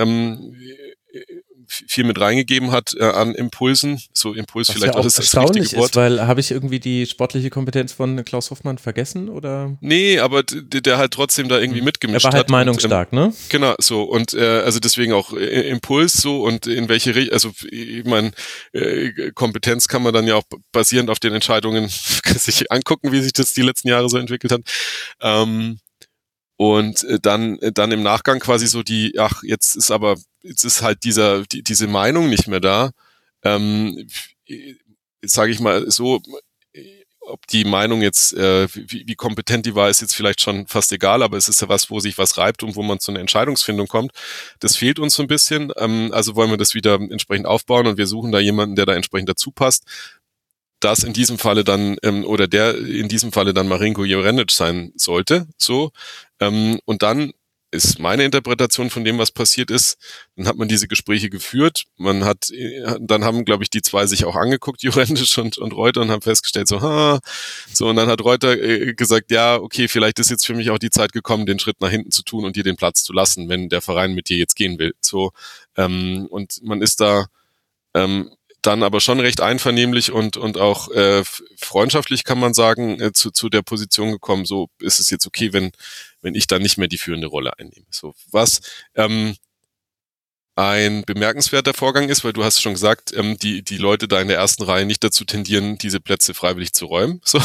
viel mit reingegeben hat an Impulsen. So Impuls was vielleicht ja auch das erstaunlich richtige Wort. Ist, weil habe ich irgendwie die sportliche Kompetenz von Klaus Hoffmann vergessen oder? Nee, aber der halt trotzdem da irgendwie mitgemischt hat. Er war halt hat. meinungsstark, ne? Genau, so. Und also deswegen auch Impuls so und in welche Richtung, also ich meine, Kompetenz kann man dann ja auch basierend auf den Entscheidungen sich angucken, wie sich das die letzten Jahre so entwickelt hat. Und dann im Nachgang quasi so jetzt ist halt diese Meinung nicht mehr da. Sage ich mal so, ob die Meinung jetzt, wie kompetent die war, ist jetzt vielleicht schon fast egal, aber es ist ja was, wo sich was reibt und wo man zu einer Entscheidungsfindung kommt. Das fehlt uns so ein bisschen. Also wollen wir das wieder entsprechend aufbauen und wir suchen da jemanden, der da entsprechend dazu passt. Das in diesem Falle dann, der in diesem Falle dann Marinko Jurendic sein sollte, so. Und dann ist meine Interpretation von dem, was passiert ist, dann hat man diese Gespräche geführt, dann haben, glaube ich, die zwei sich auch angeguckt, Jurendic und Reuter, und haben festgestellt, und dann hat Reuter gesagt, ja, okay, vielleicht ist jetzt für mich auch die Zeit gekommen, den Schritt nach hinten zu tun und dir den Platz zu lassen, wenn der Verein mit dir jetzt gehen will, so. Und man ist da, dann aber schon recht einvernehmlich und auch freundschaftlich, kann man sagen, zu der Position gekommen, so ist es jetzt okay, wenn ich dann nicht mehr die führende Rolle einnehme. So, was ein bemerkenswerter Vorgang ist, weil du hast schon gesagt, die Leute da in der ersten Reihe nicht dazu tendieren, diese Plätze freiwillig zu räumen, so,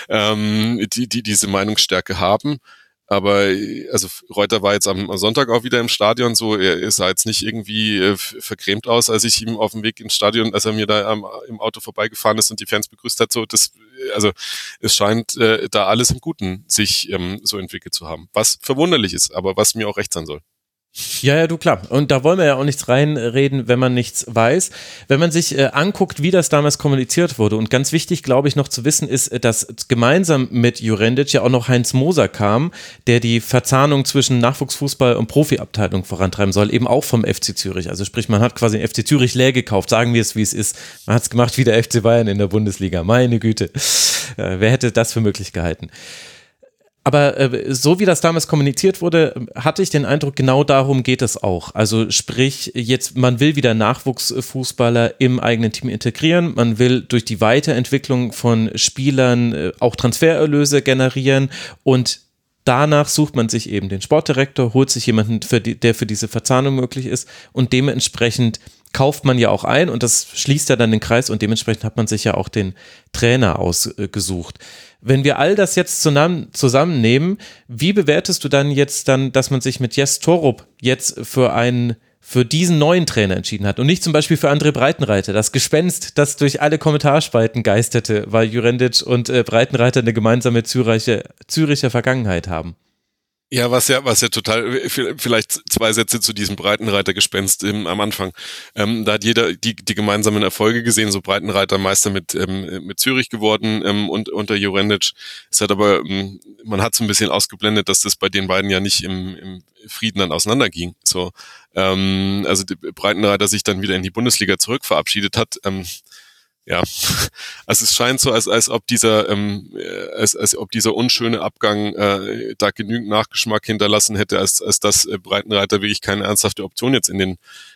die diese Meinungsstärke haben. Aber also Reuter war jetzt am Sonntag auch wieder im Stadion, so er sah jetzt nicht irgendwie vergrämt aus, als ich ihm auf dem Weg ins Stadion, als er mir da im Auto vorbeigefahren ist und die Fans begrüßt hat, so also es scheint da alles im Guten sich so entwickelt zu haben, was verwunderlich ist, aber was mir auch recht sein soll. Ja, du, klar. Und da wollen wir ja auch nichts reinreden, wenn man nichts weiß. Wenn man sich anguckt, wie das damals kommuniziert wurde, und ganz wichtig, glaube ich, noch zu wissen ist, dass gemeinsam mit Jurendic ja auch noch Heinz Moser kam, der die Verzahnung zwischen Nachwuchsfußball und Profiabteilung vorantreiben soll, eben auch vom FC Zürich. Also sprich, man hat quasi den FC Zürich leer gekauft, sagen wir es, wie es ist. Man hat es gemacht wie der FC Bayern in der Bundesliga. Meine Güte. Wer hätte das für möglich gehalten? Aber so wie das damals kommuniziert wurde, hatte ich den Eindruck, genau darum geht es auch. Also sprich, jetzt man will wieder Nachwuchsfußballer im eigenen Team integrieren, man will durch die Weiterentwicklung von Spielern auch Transfererlöse generieren und danach sucht man sich eben den Sportdirektor, holt sich jemanden, der für diese Verzahnung möglich ist und dementsprechend kauft man ja auch ein und das schließt ja dann den Kreis und dementsprechend hat man sich ja auch den Trainer ausgesucht. Wenn wir all das jetzt zusammennehmen, wie bewertest du dann, dass man sich mit Jes Torup jetzt für diesen neuen Trainer entschieden hat und nicht zum Beispiel für André Breitenreiter, das Gespenst, das durch alle Kommentarspalten geisterte, weil Jurendic und Breitenreiter eine gemeinsame Züricher Vergangenheit haben? Ja, was ja total, vielleicht zwei Sätze zu diesem Breitenreiter-Gespenst am Anfang. Da hat jeder die gemeinsamen Erfolge gesehen, so Breitenreiter Meister mit Zürich geworden und unter Jurendic. Es hat aber, man hat so ein bisschen ausgeblendet, dass das bei den beiden ja nicht im Frieden dann auseinanderging. So, also Breitenreiter sich dann wieder in die Bundesliga zurück verabschiedet hat. Ja, also es scheint so, als ob dieser unschöne Abgang da genügend Nachgeschmack hinterlassen hätte, als dass Breitenreiter wirklich keine ernsthafte Option jetzt in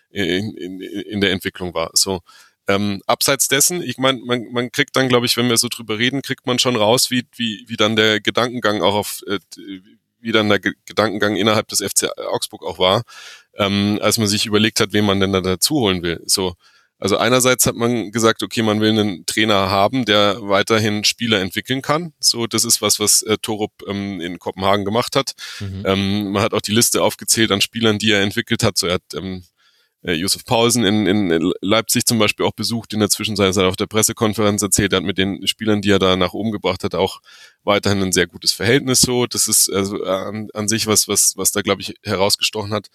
der Entwicklung war. So, abseits dessen, ich meine, man kriegt dann, glaube ich, wenn wir so drüber reden, kriegt man schon raus, wie dann der Gedankengang auch wie dann der Gedankengang innerhalb des FC Augsburg auch war, als man sich überlegt hat, wen man denn da dazu holen will. So. Also einerseits hat man gesagt, okay, man will einen Trainer haben, der weiterhin Spieler entwickeln kann. So, das ist was Torup in Kopenhagen gemacht hat. Man hat auch die Liste aufgezählt an Spielern, die er entwickelt hat. So, er hat Josef Paulsen in Leipzig zum Beispiel auch besucht, in der Zwischenzeit hat er auf der Pressekonferenz erzählt, er hat mit den Spielern, die er da nach oben gebracht hat, auch weiterhin ein sehr gutes Verhältnis. So, das ist also an sich was da, glaube ich, herausgestochen hat.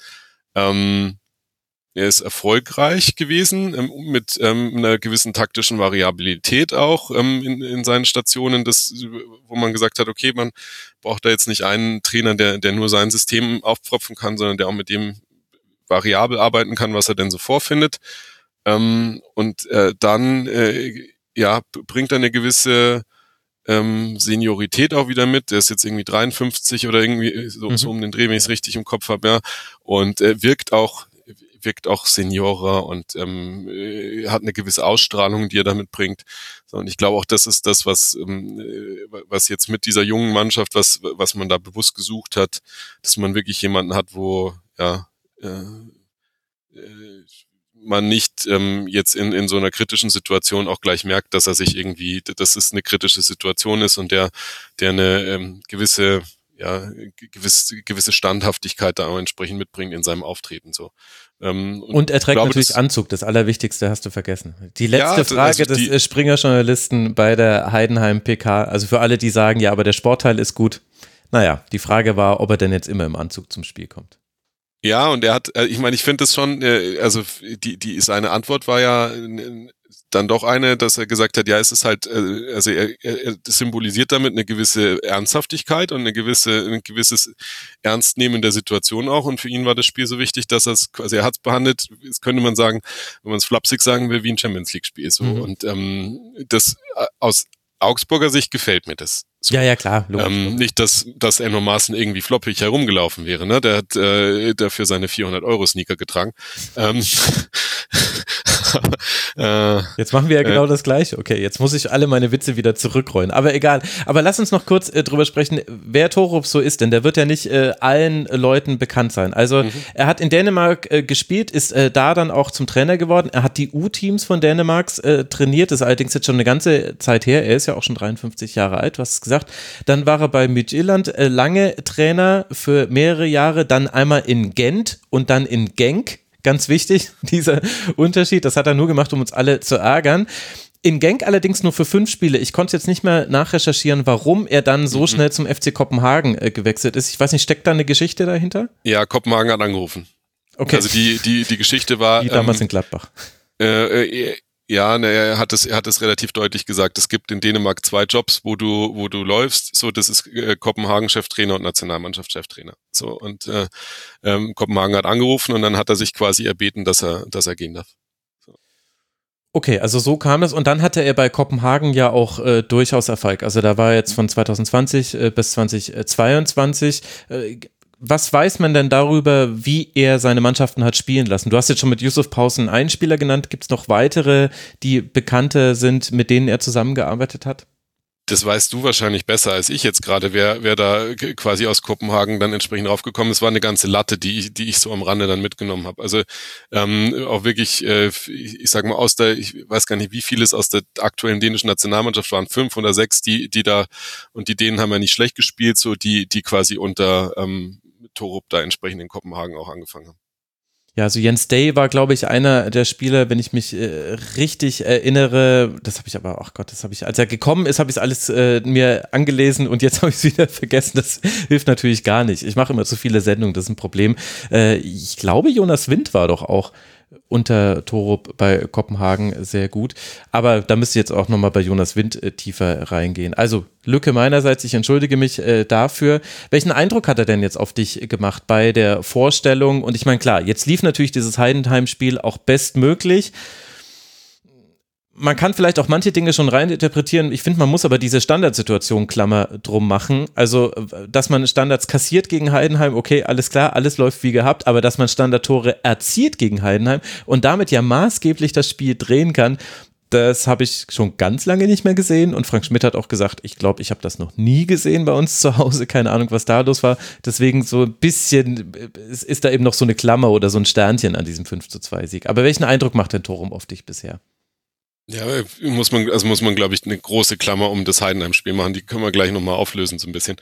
Er ist erfolgreich gewesen, mit einer gewissen taktischen Variabilität auch in seinen Stationen, wo man gesagt hat, okay, man braucht da jetzt nicht einen Trainer, der nur sein System aufpfropfen kann, sondern der auch mit dem variabel arbeiten kann, was er denn so vorfindet. Und dann bringt er eine gewisse Seniorität auch wieder mit. Der ist jetzt irgendwie 53 oder irgendwie so um den Dreh, wenn ich es richtig im Kopf habe, ja. Und wirkt auch seniorer und hat eine gewisse Ausstrahlung, die er damit bringt. So, und ich glaube auch, das ist das, was jetzt mit dieser jungen Mannschaft, was man da bewusst gesucht hat, dass man wirklich jemanden hat, wo man nicht jetzt in so einer kritischen Situation auch gleich merkt, dass er sich irgendwie, dass es eine kritische Situation ist und der eine gewisse Standhaftigkeit da auch entsprechend mitbringt in seinem Auftreten. So. Und er trägt natürlich Anzug, das Allerwichtigste hast du vergessen. Die letzte Frage des Springer-Journalisten bei der Heidenheim-PK, also für alle, die sagen, ja, aber der Sportteil ist gut. Naja, die Frage war, ob er denn jetzt immer im Anzug zum Spiel kommt. Ja, und er hat, ich meine, ich finde das schon, also seine Antwort war ja dann doch eine, dass er gesagt hat, ja, es ist halt, also er symbolisiert damit eine gewisse Ernsthaftigkeit und ein gewisses Ernstnehmen der Situation auch. Und für ihn war das Spiel so wichtig, dass er hat es behandelt, das könnte man sagen, wenn man es flapsig sagen will, wie ein Champions-League-Spiel. So. Und das aus Augsburger Sicht gefällt mir das. So. Ja, klar. Nicht, dass Enno Maaßen irgendwie floppig herumgelaufen wäre, ne? Der hat dafür seine 400-Euro-Sneaker getragen. Jetzt machen wir ja genau das Gleiche. Okay, jetzt muss ich alle meine Witze wieder zurückrollen. Aber egal. Aber lass uns noch kurz drüber sprechen, wer Torup so ist, denn der wird ja nicht allen Leuten bekannt sein. Also er hat in Dänemark gespielt, ist da dann auch zum Trainer geworden. Er hat die U-Teams von Dänemarks trainiert, das ist allerdings jetzt schon eine ganze Zeit her. Er ist ja auch schon 53 Jahre alt, du hast es gesagt. Dann war er bei Midtjylland lange Trainer für mehrere Jahre, dann einmal in Gent und dann in Genk. Ganz wichtig, dieser Unterschied, das hat er nur gemacht, um uns alle zu ärgern. In Genk allerdings nur für 5 Spiele. Ich konnte jetzt nicht mehr nachrecherchieren, warum er dann so schnell zum FC Kopenhagen gewechselt ist. Ich weiß nicht, steckt da eine Geschichte dahinter? Ja, Kopenhagen hat angerufen. Okay. Also die Geschichte war... Wie damals in Gladbach. Ja, er hat es relativ deutlich gesagt. Es gibt in Dänemark 2 Jobs, wo du läufst. So, das ist Kopenhagen-Cheftrainer und Nationalmannschaft-Cheftrainer. So, und Kopenhagen hat angerufen und dann hat er sich quasi erbeten, dass er gehen darf. So. Okay, also so kam es und dann hatte er bei Kopenhagen ja auch durchaus Erfolg. Also da war er jetzt von 2020 bis 2022. Was weiß man denn darüber, wie er seine Mannschaften hat spielen lassen? Du hast jetzt schon mit Yusuf Poulsen einen Spieler genannt. Gibt es noch weitere, die bekannter sind, mit denen er zusammengearbeitet hat? Das weißt du wahrscheinlich besser als ich jetzt gerade, wer da quasi aus Kopenhagen dann entsprechend raufgekommen ist. Es war eine ganze Latte, die ich so am Rande dann mitgenommen habe. Also auch wirklich, ich sag mal, ich weiß gar nicht, wie viel es aus der aktuellen dänischen Nationalmannschaft waren, 5 oder 6, die da, und die Dänen haben ja nicht schlecht gespielt, so die quasi unter Torup da entsprechend in Kopenhagen auch angefangen haben. Ja, also Jens Day war, glaube ich, einer der Spieler, wenn ich mich richtig erinnere, das habe ich aber, ach Gott, als er gekommen ist, habe ich es alles mir angelesen und jetzt habe ich es wieder vergessen, das hilft natürlich gar nicht. Ich mache immer zu viele Sendungen, das ist ein Problem. Ich glaube, Jonas Wind war doch auch unter Torup bei Kopenhagen sehr gut, aber da müsste ich jetzt auch nochmal bei Jonas Wind tiefer reingehen. Also Lücke meinerseits, ich entschuldige mich dafür. Welchen Eindruck hat er denn jetzt auf dich gemacht bei der Vorstellung? Und ich meine, klar, jetzt lief natürlich dieses Heidenheim-Spiel auch bestmöglich. Man kann vielleicht auch manche Dinge schon reininterpretieren. Ich finde, man muss aber diese Standardsituation Klammer drum machen. Also, dass man Standards kassiert gegen Heidenheim, okay, alles klar, alles läuft wie gehabt, aber dass man Standardtore erzielt gegen Heidenheim und damit ja maßgeblich das Spiel drehen kann, das habe ich schon ganz lange nicht mehr gesehen und Frank Schmidt hat auch gesagt, ich glaube, ich habe das noch nie gesehen bei uns zu Hause, keine Ahnung, was da los war. Deswegen so ein bisschen ist da eben noch so eine Klammer oder so ein Sternchen an diesem 5:2-Sieg. Aber welchen Eindruck macht denn Torup auf dich bisher? Ja, muss man, glaube ich, eine große Klammer um das Heidenheim-Spiel machen. Die können wir gleich nochmal auflösen, so ein bisschen.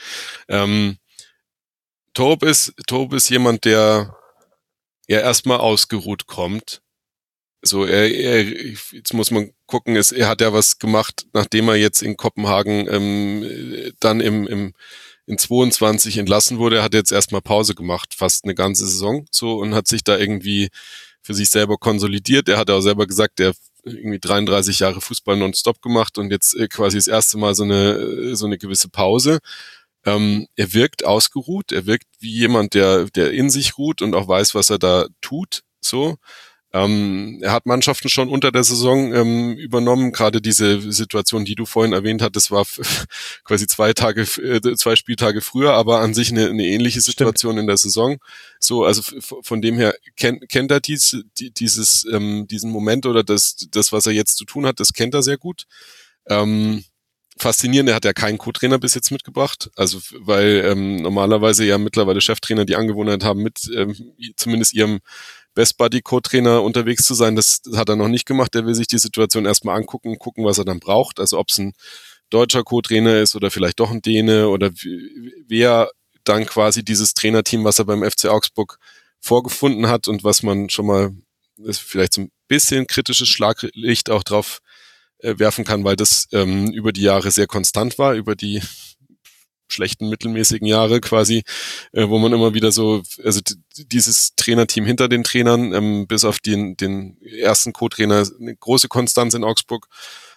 Torup ist jemand, der ja erstmal ausgeruht kommt. So, jetzt muss man gucken, er hat ja was gemacht, nachdem er jetzt in Kopenhagen dann in 22 entlassen wurde. Er hat jetzt erstmal Pause gemacht, fast eine ganze Saison, so, und hat sich da irgendwie für sich selber konsolidiert. Er hat auch selber gesagt, der irgendwie 33 Jahre Fußball nonstop gemacht und jetzt quasi das erste Mal so eine gewisse Pause. Er wirkt ausgeruht, er wirkt wie jemand, der in sich ruht und auch weiß, was er da tut, so. Er hat Mannschaften schon unter der Saison übernommen, gerade diese Situation, die du vorhin erwähnt hattest, war quasi 2 Spieltage früher, aber an sich eine ähnliche Situation in der Saison. So, also von dem her kennt er diesen Moment oder das, was er jetzt zu tun hat, das kennt er sehr gut. Faszinierend, er hat ja keinen Co-Trainer bis jetzt mitgebracht, also weil normalerweise ja mittlerweile Cheftrainer die Angewohnheit haben, mit zumindest ihrem Best Buddy Co-Trainer unterwegs zu sein. Das hat er noch nicht gemacht. Er will sich die Situation erstmal angucken, gucken, was er dann braucht. Also ob es ein deutscher Co-Trainer ist oder vielleicht doch ein Däne oder wer dann quasi dieses Trainerteam, was er beim FC Augsburg vorgefunden hat und was man schon mal vielleicht so ein bisschen kritisches Schlaglicht auch drauf werfen kann, weil das über die Jahre sehr konstant war, über die schlechten, mittelmäßigen Jahre quasi, wo man immer wieder so, also dieses Trainerteam hinter den Trainern, bis auf den ersten Co-Trainer, eine große Konstanz in Augsburg.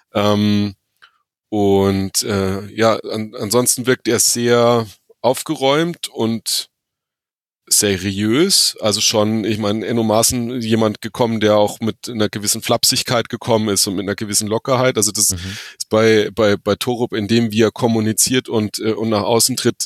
Ansonsten wirkt er sehr aufgeräumt und seriös, also schon, ich meine, Enno Maaßen, jemand gekommen, der auch mit einer gewissen Flapsigkeit gekommen ist und mit einer gewissen Lockerheit, also das ist bei Torup, in dem wie er kommuniziert und nach außen tritt,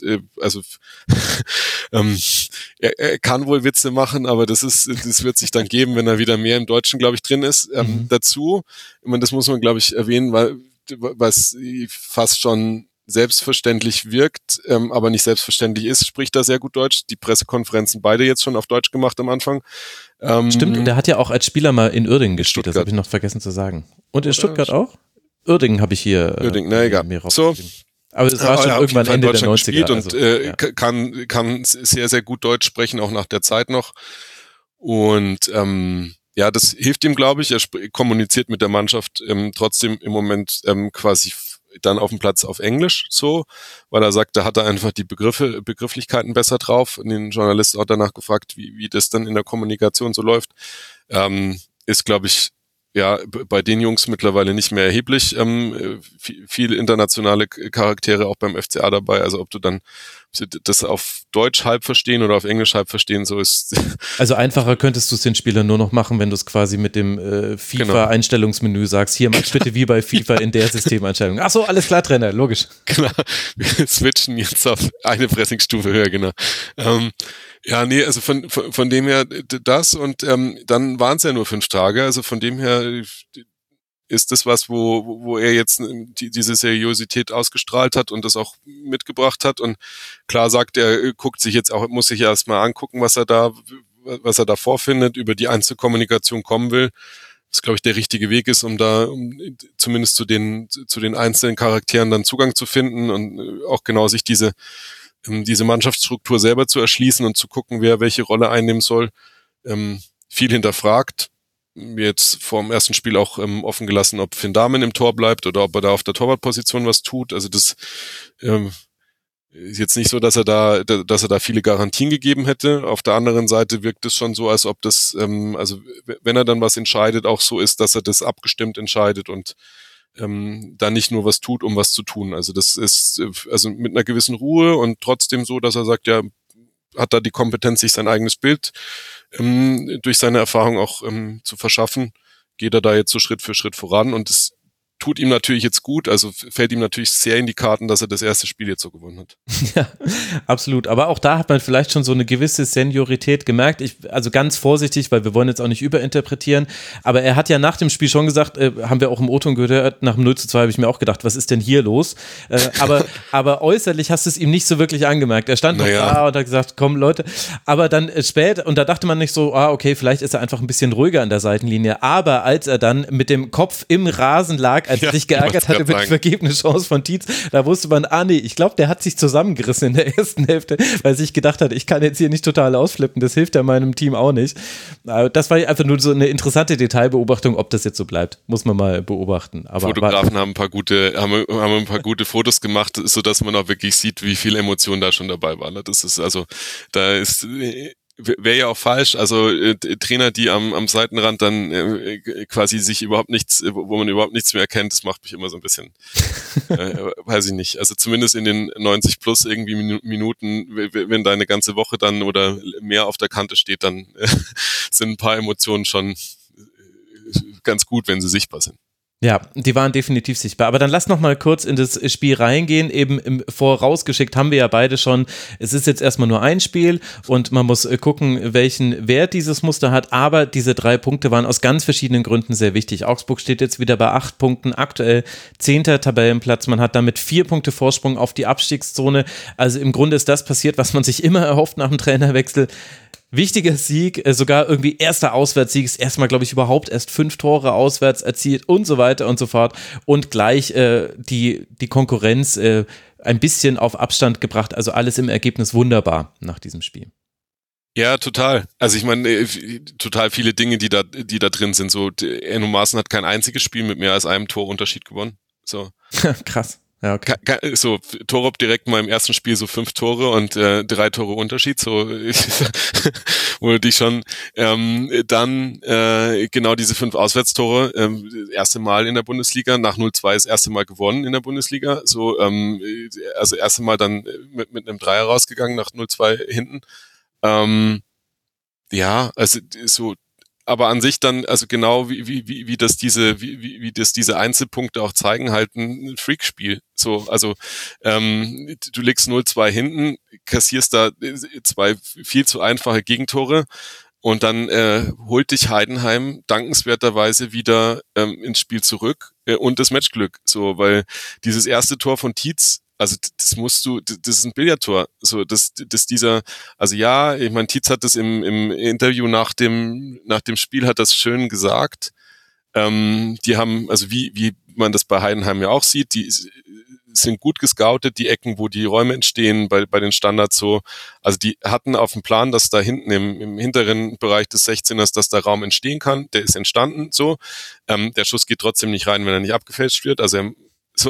er kann wohl Witze machen, aber das wird sich dann geben, wenn er wieder mehr im Deutschen, glaube ich, drin ist. Dazu, ich meine, das muss man, glaube ich, erwähnen, weil was fast schon selbstverständlich wirkt, aber nicht selbstverständlich ist, spricht da sehr gut Deutsch. Die Pressekonferenzen beide jetzt schon auf Deutsch gemacht am Anfang. Stimmt, und der hat ja auch als Spieler mal in Uerdingen gespielt, das habe ich noch vergessen zu sagen. Und in Stuttgart auch? Uerdingen habe ich hier egal. So. Aber es war schon irgendwann Ende der 90er. Und kann sehr, sehr gut Deutsch sprechen, auch nach der Zeit noch. Und das hilft ihm, glaube ich. Er kommuniziert mit der Mannschaft trotzdem im Moment quasi dann auf dem Platz auf Englisch so, weil er sagt, da hat er einfach die Begrifflichkeiten besser drauf. Und den Journalisten auch danach gefragt, wie das dann in der Kommunikation so läuft. Ist, glaube ich, ja, bei den Jungs mittlerweile nicht mehr erheblich. Viele internationale Charaktere auch beim FCA dabei. Also ob du dann das auf Deutsch halb verstehen oder auf Englisch halb verstehen, so ist. Also einfacher könntest du es den Spielern nur noch machen, wenn du es quasi mit dem FIFA-Einstellungsmenü sagst, hier mach's bitte wie bei FIFA in der Systemeinstellung. Ach so, alles klar, Trainer, logisch. Genau, wir switchen jetzt auf eine Pressingstufe höher, genau. Also von dem her das und dann waren es ja nur 5 Tage, also von dem her ist das was, wo er jetzt diese Seriosität ausgestrahlt hat und das auch mitgebracht hat und klar sagt er, muss sich erstmal angucken, was er da vorfindet, über die Einzelkommunikation kommen will, was glaube ich der richtige Weg ist, um zumindest zu den einzelnen Charakteren dann Zugang zu finden und auch genau sich diese Mannschaftsstruktur selber zu erschließen und zu gucken, wer welche Rolle einnehmen soll, viel hinterfragt. Jetzt vor dem ersten Spiel auch offen gelassen, ob Finn Dahmen im Tor bleibt oder ob er da auf der Torwartposition was tut. Also das ist jetzt nicht so, dass er da viele Garantien gegeben hätte. Auf der anderen Seite wirkt es schon so, als ob das, wenn er dann was entscheidet, auch so ist, dass er das abgestimmt entscheidet und da nicht nur was tut, um was zu tun. Also das ist also mit einer gewissen Ruhe und trotzdem so, dass er sagt, ja, hat da die Kompetenz, sich sein eigenes Bild durch seine Erfahrung auch zu verschaffen, geht er da jetzt so Schritt für Schritt voran und es tut ihm natürlich jetzt gut, also fällt ihm natürlich sehr in die Karten, dass er das erste Spiel jetzt so gewonnen hat. Ja, absolut. Aber auch da hat man vielleicht schon so eine gewisse Seniorität gemerkt. Also ganz vorsichtig, weil wir wollen jetzt auch nicht überinterpretieren, aber er hat ja nach dem Spiel schon gesagt, haben wir auch im O-Ton gehört, nach dem 0:2 habe ich mir auch gedacht, was ist denn hier los? Aber äußerlich hast du es ihm nicht so wirklich angemerkt. Er stand noch da und hat gesagt, komm Leute, aber dann später, und da dachte man nicht so, okay, vielleicht ist er einfach ein bisschen ruhiger an der Seitenlinie, aber als er dann mit dem Kopf im Rasen lag, als er sich geärgert hatte mit vergebene Chance von Tietz, da wusste man, ich glaube, der hat sich zusammengerissen in der ersten Hälfte, weil er sich gedacht hat, ich kann jetzt hier nicht total ausflippen, das hilft ja meinem Team auch nicht. Das war einfach nur so eine interessante Detailbeobachtung, ob das jetzt so bleibt, muss man mal beobachten. Aber Fotografen haben ein paar gute Fotos gemacht, sodass man auch wirklich sieht, wie viel Emotion da schon dabei war. Das ist also, da ist wäre ja auch falsch. Also Trainer, die am Seitenrand dann quasi sich überhaupt nichts, wo man überhaupt nichts mehr erkennt, das macht mich immer so ein bisschen, weiß ich nicht. Also zumindest in den 90 plus irgendwie Minuten, wenn deine ganze Woche dann oder mehr auf der Kante steht, dann sind ein paar Emotionen schon ganz gut, wenn sie sichtbar sind. Ja, die waren definitiv sichtbar. Aber dann lass noch mal kurz in das Spiel reingehen. Eben vorausgeschickt haben wir ja beide schon. Es ist jetzt erstmal nur ein Spiel und man muss gucken, welchen Wert dieses Muster hat. Aber diese 3 Punkte waren aus ganz verschiedenen Gründen sehr wichtig. Augsburg steht jetzt wieder bei 8 Punkten, aktuell 10. Tabellenplatz. Man hat damit 4 Punkte Vorsprung auf die Abstiegszone. Also im Grunde ist das passiert, was man sich immer erhofft nach dem Trainerwechsel. Wichtiger Sieg, sogar irgendwie erster Auswärtssieg, ist erstmal, glaube ich, überhaupt erst 5 Tore auswärts erzielt und so weiter und so fort und gleich die Konkurrenz ein bisschen auf Abstand gebracht, also alles im Ergebnis wunderbar nach diesem Spiel. Ja, total. Also ich meine, total viele Dinge, die da drin sind. So, Enno Maaßen hat kein einziges Spiel mit mehr als einem Torunterschied gewonnen. So. Krass. Ja, okay. So, Torup direkt mal im ersten Spiel so 5 Tore und 3 Tore Unterschied, so wo du dich schon dann genau diese 5 Auswärtstore, das erste Mal in der Bundesliga, nach 0-2 das erste Mal gewonnen in der Bundesliga, so also erste Mal dann mit einem Dreier rausgegangen nach 0-2 hinten. Ja, also so. Aber an sich dann, also genau wie das diese Einzelpunkte auch zeigen, halt ein Freakspiel. So, also du liegst 0-2 hinten, kassierst da 2 viel zu einfache Gegentore und dann holt dich Heidenheim dankenswerterweise wieder ins Spiel zurück und das Matchglück. So, weil dieses erste Tor von Tietz, also das ist ein Billardtor. So, also ja, ich meine, Tietz hat das im Interview nach dem Spiel hat das schön gesagt. Die haben, also wie man das bei Heidenheim ja auch sieht, die sind gut gescoutet, die Ecken, wo die Räume entstehen, bei den Standards so. Also die hatten auf dem Plan, dass da hinten im hinteren Bereich des 16ers, dass da Raum entstehen kann. Der ist entstanden, so. Der Schuss geht trotzdem nicht rein, wenn er nicht abgefälscht wird. Also so,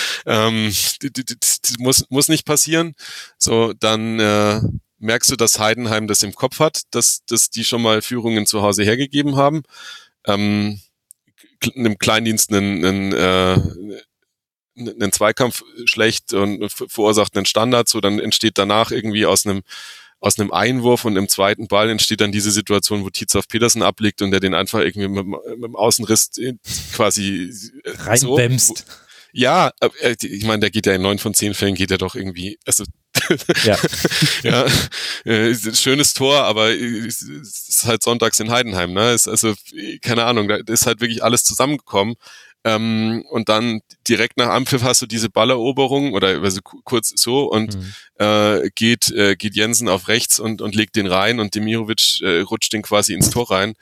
muss nicht passieren. So, dann merkst du, dass Heidenheim das im Kopf hat, dass die schon mal Führungen zu Hause hergegeben haben. Einem Kleindienst einen Zweikampf schlecht und verursacht einen Standard. So, dann entsteht danach irgendwie aus einem Einwurf und im zweiten Ball entsteht dann diese Situation, wo Tietz auf Petersen ablegt und der den einfach irgendwie mit dem Außenriss quasi reinbämst. So, ja, ich meine, der geht ja in 9 von 10 Fällen geht er doch irgendwie, also ja, ja, schönes Tor, aber es ist halt sonntags in Heidenheim, ne? Ist also keine Ahnung, da ist halt wirklich alles zusammengekommen. Und dann direkt nach Anpfiff hast du diese Balleroberung oder also kurz so und geht Jensen auf rechts und legt den rein und Demirovic rutscht den quasi ins Tor rein,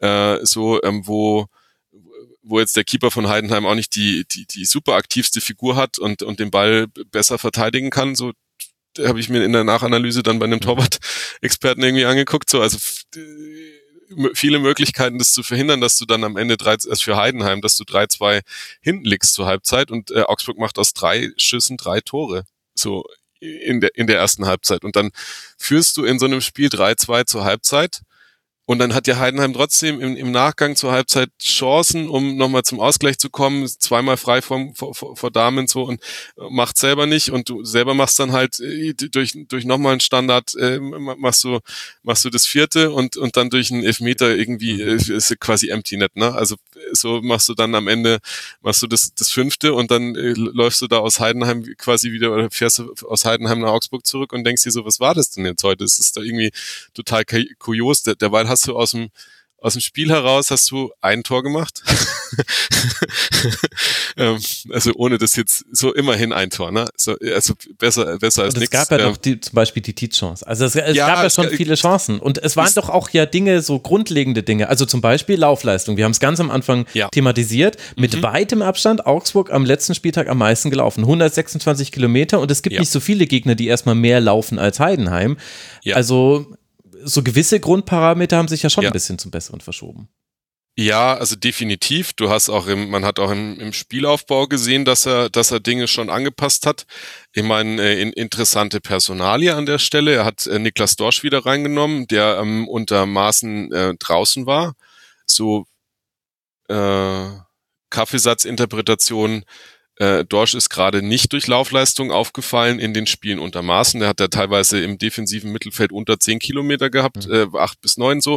wo jetzt der Keeper von Heidenheim auch nicht die super aktivste Figur hat und den Ball besser verteidigen kann. So habe ich mir in der Nachanalyse dann bei einem Torwart-Experten irgendwie angeguckt. So, also viele Möglichkeiten, das zu verhindern, dass du dann am Ende für Heidenheim, dass du 3-2 hinten liegst zur Halbzeit und Augsburg macht aus 3 Schüssen 3 Tore. So in der ersten Halbzeit. Und dann führst du in so einem Spiel 3-2 zur Halbzeit. Und dann hat ja Heidenheim trotzdem im Nachgang zur Halbzeit Chancen, um nochmal zum Ausgleich zu kommen, 2-mal frei vor Damen so und macht selber nicht und du selber machst dann halt durch nochmal einen Standard machst du das 4. und dann durch einen Elfmeter irgendwie ist quasi empty net, ne? Also so machst du dann am Ende das 5. und dann läufst du da aus Heidenheim quasi wieder oder fährst du aus Heidenheim nach Augsburg zurück und denkst dir so, was war das denn jetzt heute? Das ist da irgendwie total kurios, derweil hast du aus dem Spiel heraus hast du ein Tor gemacht. Also ohne das jetzt so immerhin ein Tor, ne? So, also besser als nichts. Es gab ja doch zum Beispiel die Tietz-Chance. Also es gab ja schon viele Chancen. Und es waren doch auch ja Dinge, so grundlegende Dinge. Also zum Beispiel Laufleistung. Wir haben es ganz am Anfang thematisiert. Mit weitem Abstand Augsburg am letzten Spieltag am meisten gelaufen. 126 Kilometer und es gibt nicht so viele Gegner, die erstmal mehr laufen als Heidenheim. Ja. Also so gewisse Grundparameter haben sich ja schon ein bisschen zum Besseren verschoben. Ja, also definitiv. Man hat auch im Spielaufbau gesehen, dass er Dinge schon angepasst hat. Ich meine, interessante Personalie an der Stelle. Er hat Niklas Dorsch wieder reingenommen, der unter Maaßen draußen war. So Kaffeesatzinterpretation. Dorsch ist gerade nicht durch Laufleistung aufgefallen in den Spielen unter Maaßen. Der hat ja teilweise im defensiven Mittelfeld unter 10 Kilometer gehabt, 8 bis 9 so.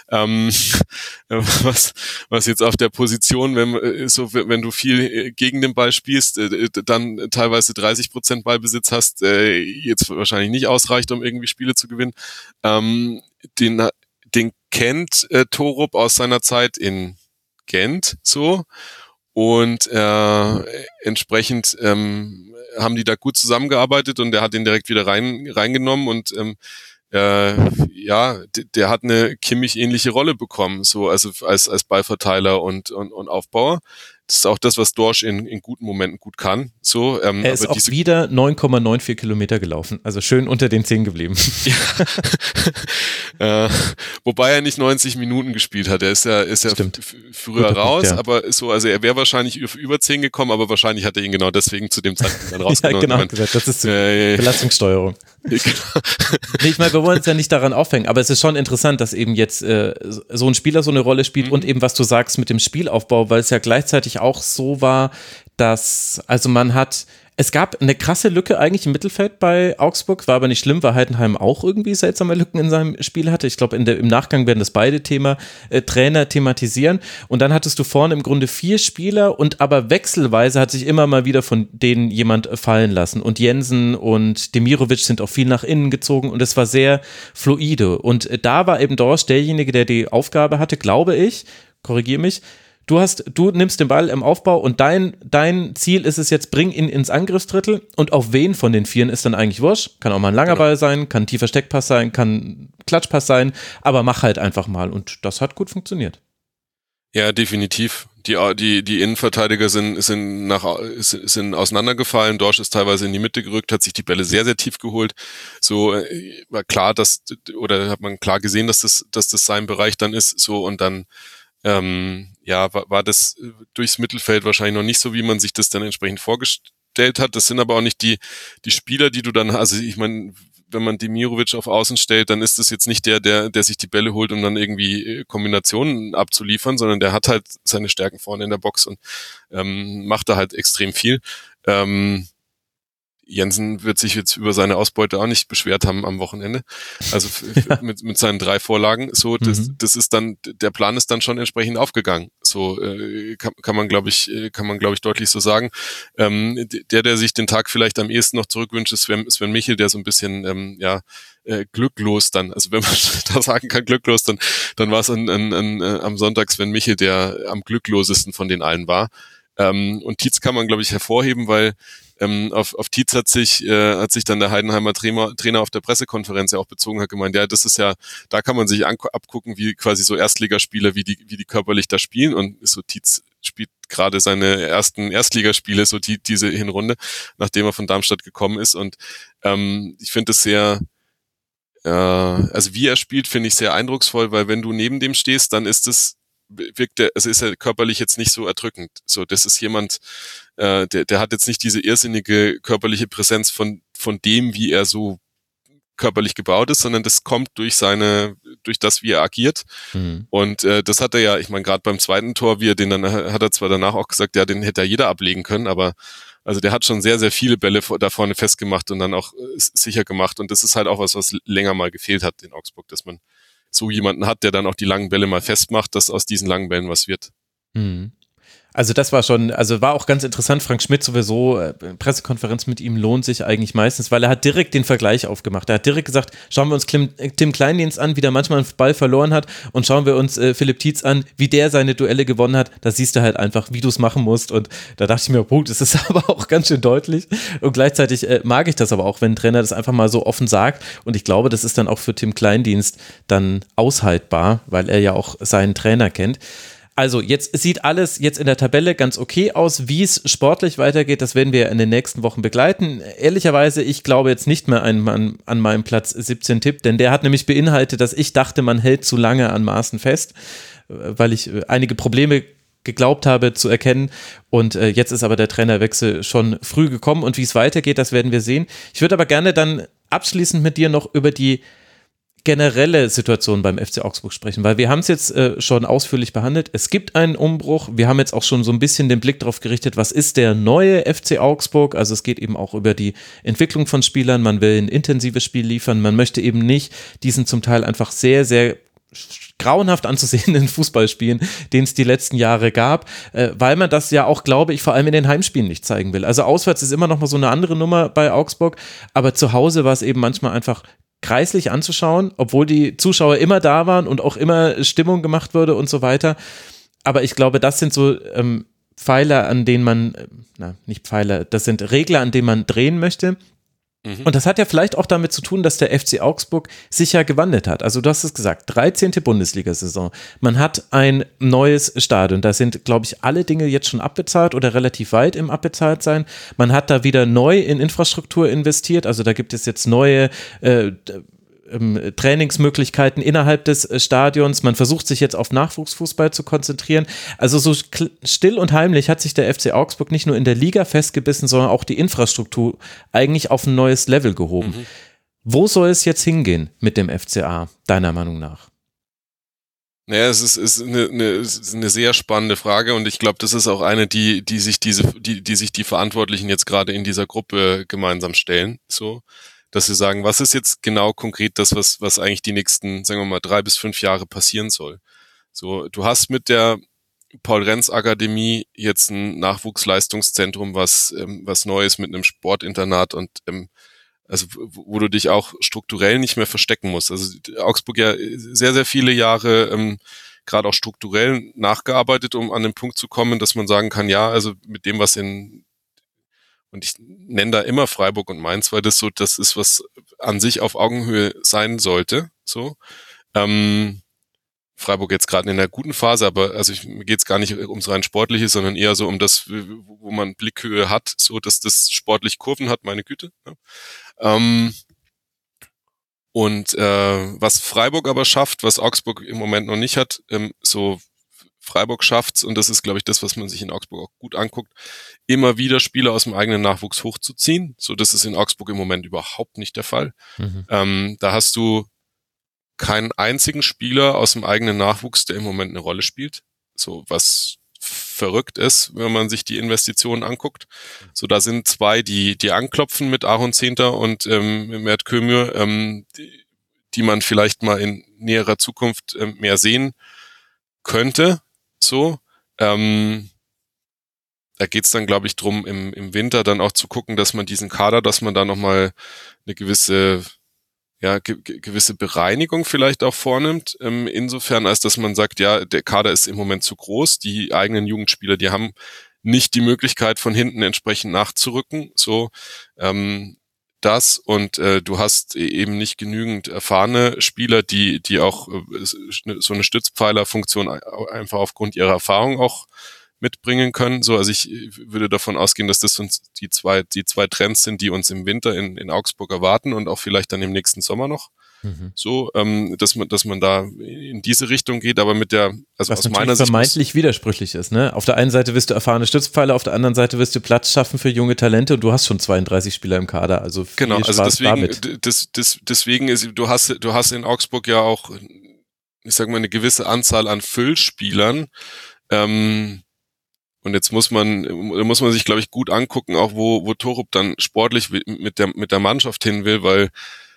Was jetzt auf der Position, wenn du viel gegen den Ball spielst, dann teilweise 30% Ballbesitz hast, jetzt wahrscheinlich nicht ausreicht, um irgendwie Spiele zu gewinnen. Den kennt Torup aus seiner Zeit in Gent so. Und entsprechend haben die da gut zusammengearbeitet und der hat ihn direkt wieder reingenommen und der hat eine Kimmich-ähnliche Rolle bekommen, so also als Ballverteiler und Aufbauer. Das ist auch das, was Dorsch in guten Momenten gut kann. So, er ist auch wieder 9,94 Kilometer gelaufen, also schön unter den 10 geblieben. Wobei er nicht 90 Minuten gespielt hat. Er ist ja früher raus, Punkt, ja. Aber so, also er wäre wahrscheinlich über 10 gekommen, aber wahrscheinlich hat er ihn genau deswegen zu dem Zeitpunkt dann rausgenommen. Ja, genau, das ist Belastungssteuerung. Nee, ich meine, wir wollen uns ja nicht daran aufhängen, aber es ist schon interessant, dass eben jetzt so ein Spieler so eine Rolle spielt und eben, was du sagst mit dem Spielaufbau, weil es ja gleichzeitig auch so war, dass, also es gab eine krasse Lücke eigentlich im Mittelfeld bei Augsburg, war aber nicht schlimm, weil Heidenheim auch irgendwie seltsame Lücken in seinem Spiel hatte. Ich glaube, im Nachgang werden das beide Trainer thematisieren. Und dann hattest du vorne im Grunde 4 Spieler und aber wechselweise hat sich immer mal wieder von denen jemand fallen lassen. Und Jensen und Demirovic sind auch viel nach innen gezogen und es war sehr fluide. Und da war eben Dorsch derjenige, der die Aufgabe hatte, glaube ich, korrigiere mich, Du nimmst den Ball im Aufbau und dein Ziel ist es jetzt, bring ihn ins Angriffsdrittel und auf wen von den 4 ist dann eigentlich wurscht. Kann auch mal ein langer Ball sein, kann ein tiefer Steckpass sein, kann ein Klatschpass sein, aber mach halt einfach mal und das hat gut funktioniert. Ja, definitiv. Die Innenverteidiger sind auseinandergefallen. Dorsch ist teilweise in die Mitte gerückt, hat sich die Bälle sehr, sehr tief geholt. So war klar, hat man klar gesehen, dass das sein Bereich dann ist. So und dann war das durchs Mittelfeld wahrscheinlich noch nicht so, wie man sich das dann entsprechend vorgestellt hat. Das sind aber auch nicht die Spieler, die du dann, also ich meine, wenn man Demirovic auf Außen stellt, dann ist das jetzt nicht der sich die Bälle holt, um dann irgendwie Kombinationen abzuliefern, sondern der hat halt seine Stärken vorne in der Box und macht da halt extrem viel. Jensen wird sich jetzt über seine Ausbeute auch nicht beschwert haben am Wochenende. Also mit seinen 3 Vorlagen. So, das ist dann, der Plan ist dann schon entsprechend aufgegangen. So kann man, glaube ich, deutlich so sagen. Der sich den Tag vielleicht am ehesten noch zurückwünscht, ist Sven Michel, der so ein bisschen glücklos dann, also wenn man da sagen kann, glücklos, dann war es am Sonntag Sven Michel, der am glücklosesten von den allen war. Und Tietz kann man, glaube ich, hervorheben, weil auf Tietz hat sich dann der Heidenheimer Trainer auf der Pressekonferenz ja auch bezogen, hat gemeint, ja, das ist ja, da kann man sich abgucken, wie quasi so Erstligaspieler, wie die körperlich da spielen und so Tietz spielt gerade seine ersten Erstligaspiele, so diese Hinrunde, nachdem er von Darmstadt gekommen ist und ich finde es sehr, also wie er spielt, finde ich sehr eindrucksvoll, weil wenn du neben dem stehst, dann ist es ist er körperlich jetzt nicht so erdrückend. So, das ist jemand, der hat jetzt nicht diese irrsinnige körperliche Präsenz von dem, wie er so körperlich gebaut ist, sondern das kommt durch das, wie er agiert. Mhm. Und das hat er ja, ich meine, gerade beim zweiten Tor, hat er zwar danach auch gesagt, ja, den hätte ja jeder ablegen können, aber also der hat schon sehr, sehr viele Bälle da vorne festgemacht und dann auch sicher gemacht. Und das ist halt auch was länger mal gefehlt hat in Augsburg, dass man so jemanden hat, der dann auch die langen Bälle mal festmacht, dass aus diesen langen Bällen was wird. Mhm. Also das war auch ganz interessant, Frank Schmidt sowieso, Pressekonferenz mit ihm lohnt sich eigentlich meistens, weil er hat direkt den Vergleich aufgemacht. Er hat direkt gesagt, schauen wir uns Tim Kleindienst an, wie der manchmal einen Ball verloren hat und schauen wir uns Philipp Tietz an, wie der seine Duelle gewonnen hat. Da siehst du halt einfach, wie du es machen musst und da dachte ich mir, das ist aber auch ganz schön deutlich und gleichzeitig mag ich das aber auch, wenn ein Trainer das einfach mal so offen sagt und ich glaube, das ist dann auch für Tim Kleindienst dann aushaltbar, weil er ja auch seinen Trainer kennt. Also jetzt sieht alles jetzt in der Tabelle ganz okay aus. Wie es sportlich weitergeht, das werden wir in den nächsten Wochen begleiten. Ehrlicherweise, ich glaube jetzt nicht mehr an meinem Platz 17 Tipp, denn der hat nämlich beinhaltet, dass ich dachte, man hält zu lange an Maaßen fest. weil ich einige Probleme geglaubt habe zu erkennen und jetzt ist aber der Trainerwechsel schon früh gekommen und wie es weitergeht, das werden wir sehen. Ich würde aber gerne dann abschließend mit dir noch über die generelle Situation beim FC Augsburg sprechen, weil wir haben es jetzt schon ausführlich behandelt. Es gibt einen Umbruch. Wir haben jetzt auch schon so ein bisschen den Blick darauf gerichtet, was ist der neue FC Augsburg? Also es geht eben auch über die Entwicklung von Spielern. Man will ein intensives Spiel liefern. Man möchte eben nicht diesen zum Teil einfach sehr, sehr grauenhaft anzusehenden Fußball spielen, den es die letzten Jahre gab, weil man das ja auch, glaube ich, vor allem in den Heimspielen nicht zeigen will. Also auswärts ist immer noch mal so eine andere Nummer bei Augsburg, aber zu Hause war es eben manchmal einfach kreislich anzuschauen, obwohl die Zuschauer immer da waren und auch immer Stimmung gemacht wurde und so weiter. Aber ich glaube, das sind so Pfeiler, an denen man, nicht Pfeiler, das sind Regler, an denen man drehen möchte. Und das hat ja vielleicht auch damit zu tun, dass der FC Augsburg sich ja gewandelt hat. Also du hast es gesagt, 13. Bundesliga-Saison. Man hat ein neues Stadion. Da sind, glaube ich, alle Dinge jetzt schon abbezahlt oder relativ weit im abbezahlt sein. Man hat da wieder neu in Infrastruktur investiert. Also da gibt es jetzt neue Trainingsmöglichkeiten innerhalb des Stadions. Man versucht sich jetzt auf Nachwuchsfußball zu konzentrieren. Also so still und heimlich hat sich der FC Augsburg nicht nur in der Liga festgebissen, sondern auch die Infrastruktur eigentlich auf ein neues Level gehoben. Wo soll es jetzt hingehen mit dem FCA, deiner Meinung nach? Naja, es ist eine sehr spannende Frage und ich glaube, das ist auch eine, die sich die Verantwortlichen jetzt gerade in dieser Gruppe gemeinsam stellen, so. Dass sie sagen, was ist jetzt genau konkret das, was eigentlich die nächsten, sagen wir mal, 3 bis 5 Jahre passieren soll. So, du hast mit der Paul-Renz-Akademie jetzt ein Nachwuchsleistungszentrum, was Neues mit einem Sportinternat und also wo du dich auch strukturell nicht mehr verstecken musst. Also Augsburg ja sehr, sehr viele Jahre gerade auch strukturell nachgearbeitet, um an den Punkt zu kommen, dass man sagen kann, ja, also mit dem, was und ich nenne da immer Freiburg und Mainz, weil das ist, was an sich auf Augenhöhe sein sollte. So. Freiburg jetzt gerade in einer guten Phase, aber also mir geht es gar nicht ums rein Sportliche, sondern eher so um das, wo man Blickhöhe hat, so dass das sportlich Kurven hat, meine Güte. Ja. Was Freiburg aber schafft, was Augsburg im Moment noch nicht hat, so Freiburg schafft's, und das ist, glaube ich, das, was man sich in Augsburg auch gut anguckt, immer wieder Spieler aus dem eigenen Nachwuchs hochzuziehen. So, das ist in Augsburg im Moment überhaupt nicht der Fall. Da hast du keinen einzigen Spieler aus dem eigenen Nachwuchs, der im Moment eine Rolle spielt. So, was verrückt ist, wenn man sich die Investitionen anguckt. So, da sind 2, die anklopfen mit Aaron Zehnter und Mert Kömür, die man vielleicht mal in näherer Zukunft mehr sehen könnte. So, da geht's dann, glaube ich, drum, im Winter dann auch zu gucken, dass man diesen Kader, dass man da nochmal eine gewisse Bereinigung vielleicht auch vornimmt, insofern, als dass man sagt, ja, der Kader ist im Moment zu groß, die eigenen Jugendspieler, die haben nicht die Möglichkeit, von hinten entsprechend nachzurücken, so, das und du hast eben nicht genügend erfahrene Spieler, die auch so eine Stützpfeilerfunktion einfach aufgrund ihrer Erfahrung auch mitbringen können. So, also ich würde davon ausgehen, dass das uns die zwei Trends sind, die uns im Winter in Augsburg erwarten und auch vielleicht dann im nächsten Sommer noch. So, dass man da in diese Richtung geht, aber was aus meiner Sicht vermeintlich widersprüchlich ist, ne? Auf der einen Seite wirst du erfahrene Stützpfeiler, auf der anderen Seite wirst du Platz schaffen für junge Talente und du hast schon 32 Spieler im Kader, also viel genau, also Spaß damit. Deswegen ist, du hast in Augsburg ja auch, ich sag mal, eine gewisse Anzahl an Füllspielern, und jetzt muss man sich, glaube ich, gut angucken, auch wo Torup dann sportlich mit der Mannschaft hin will, weil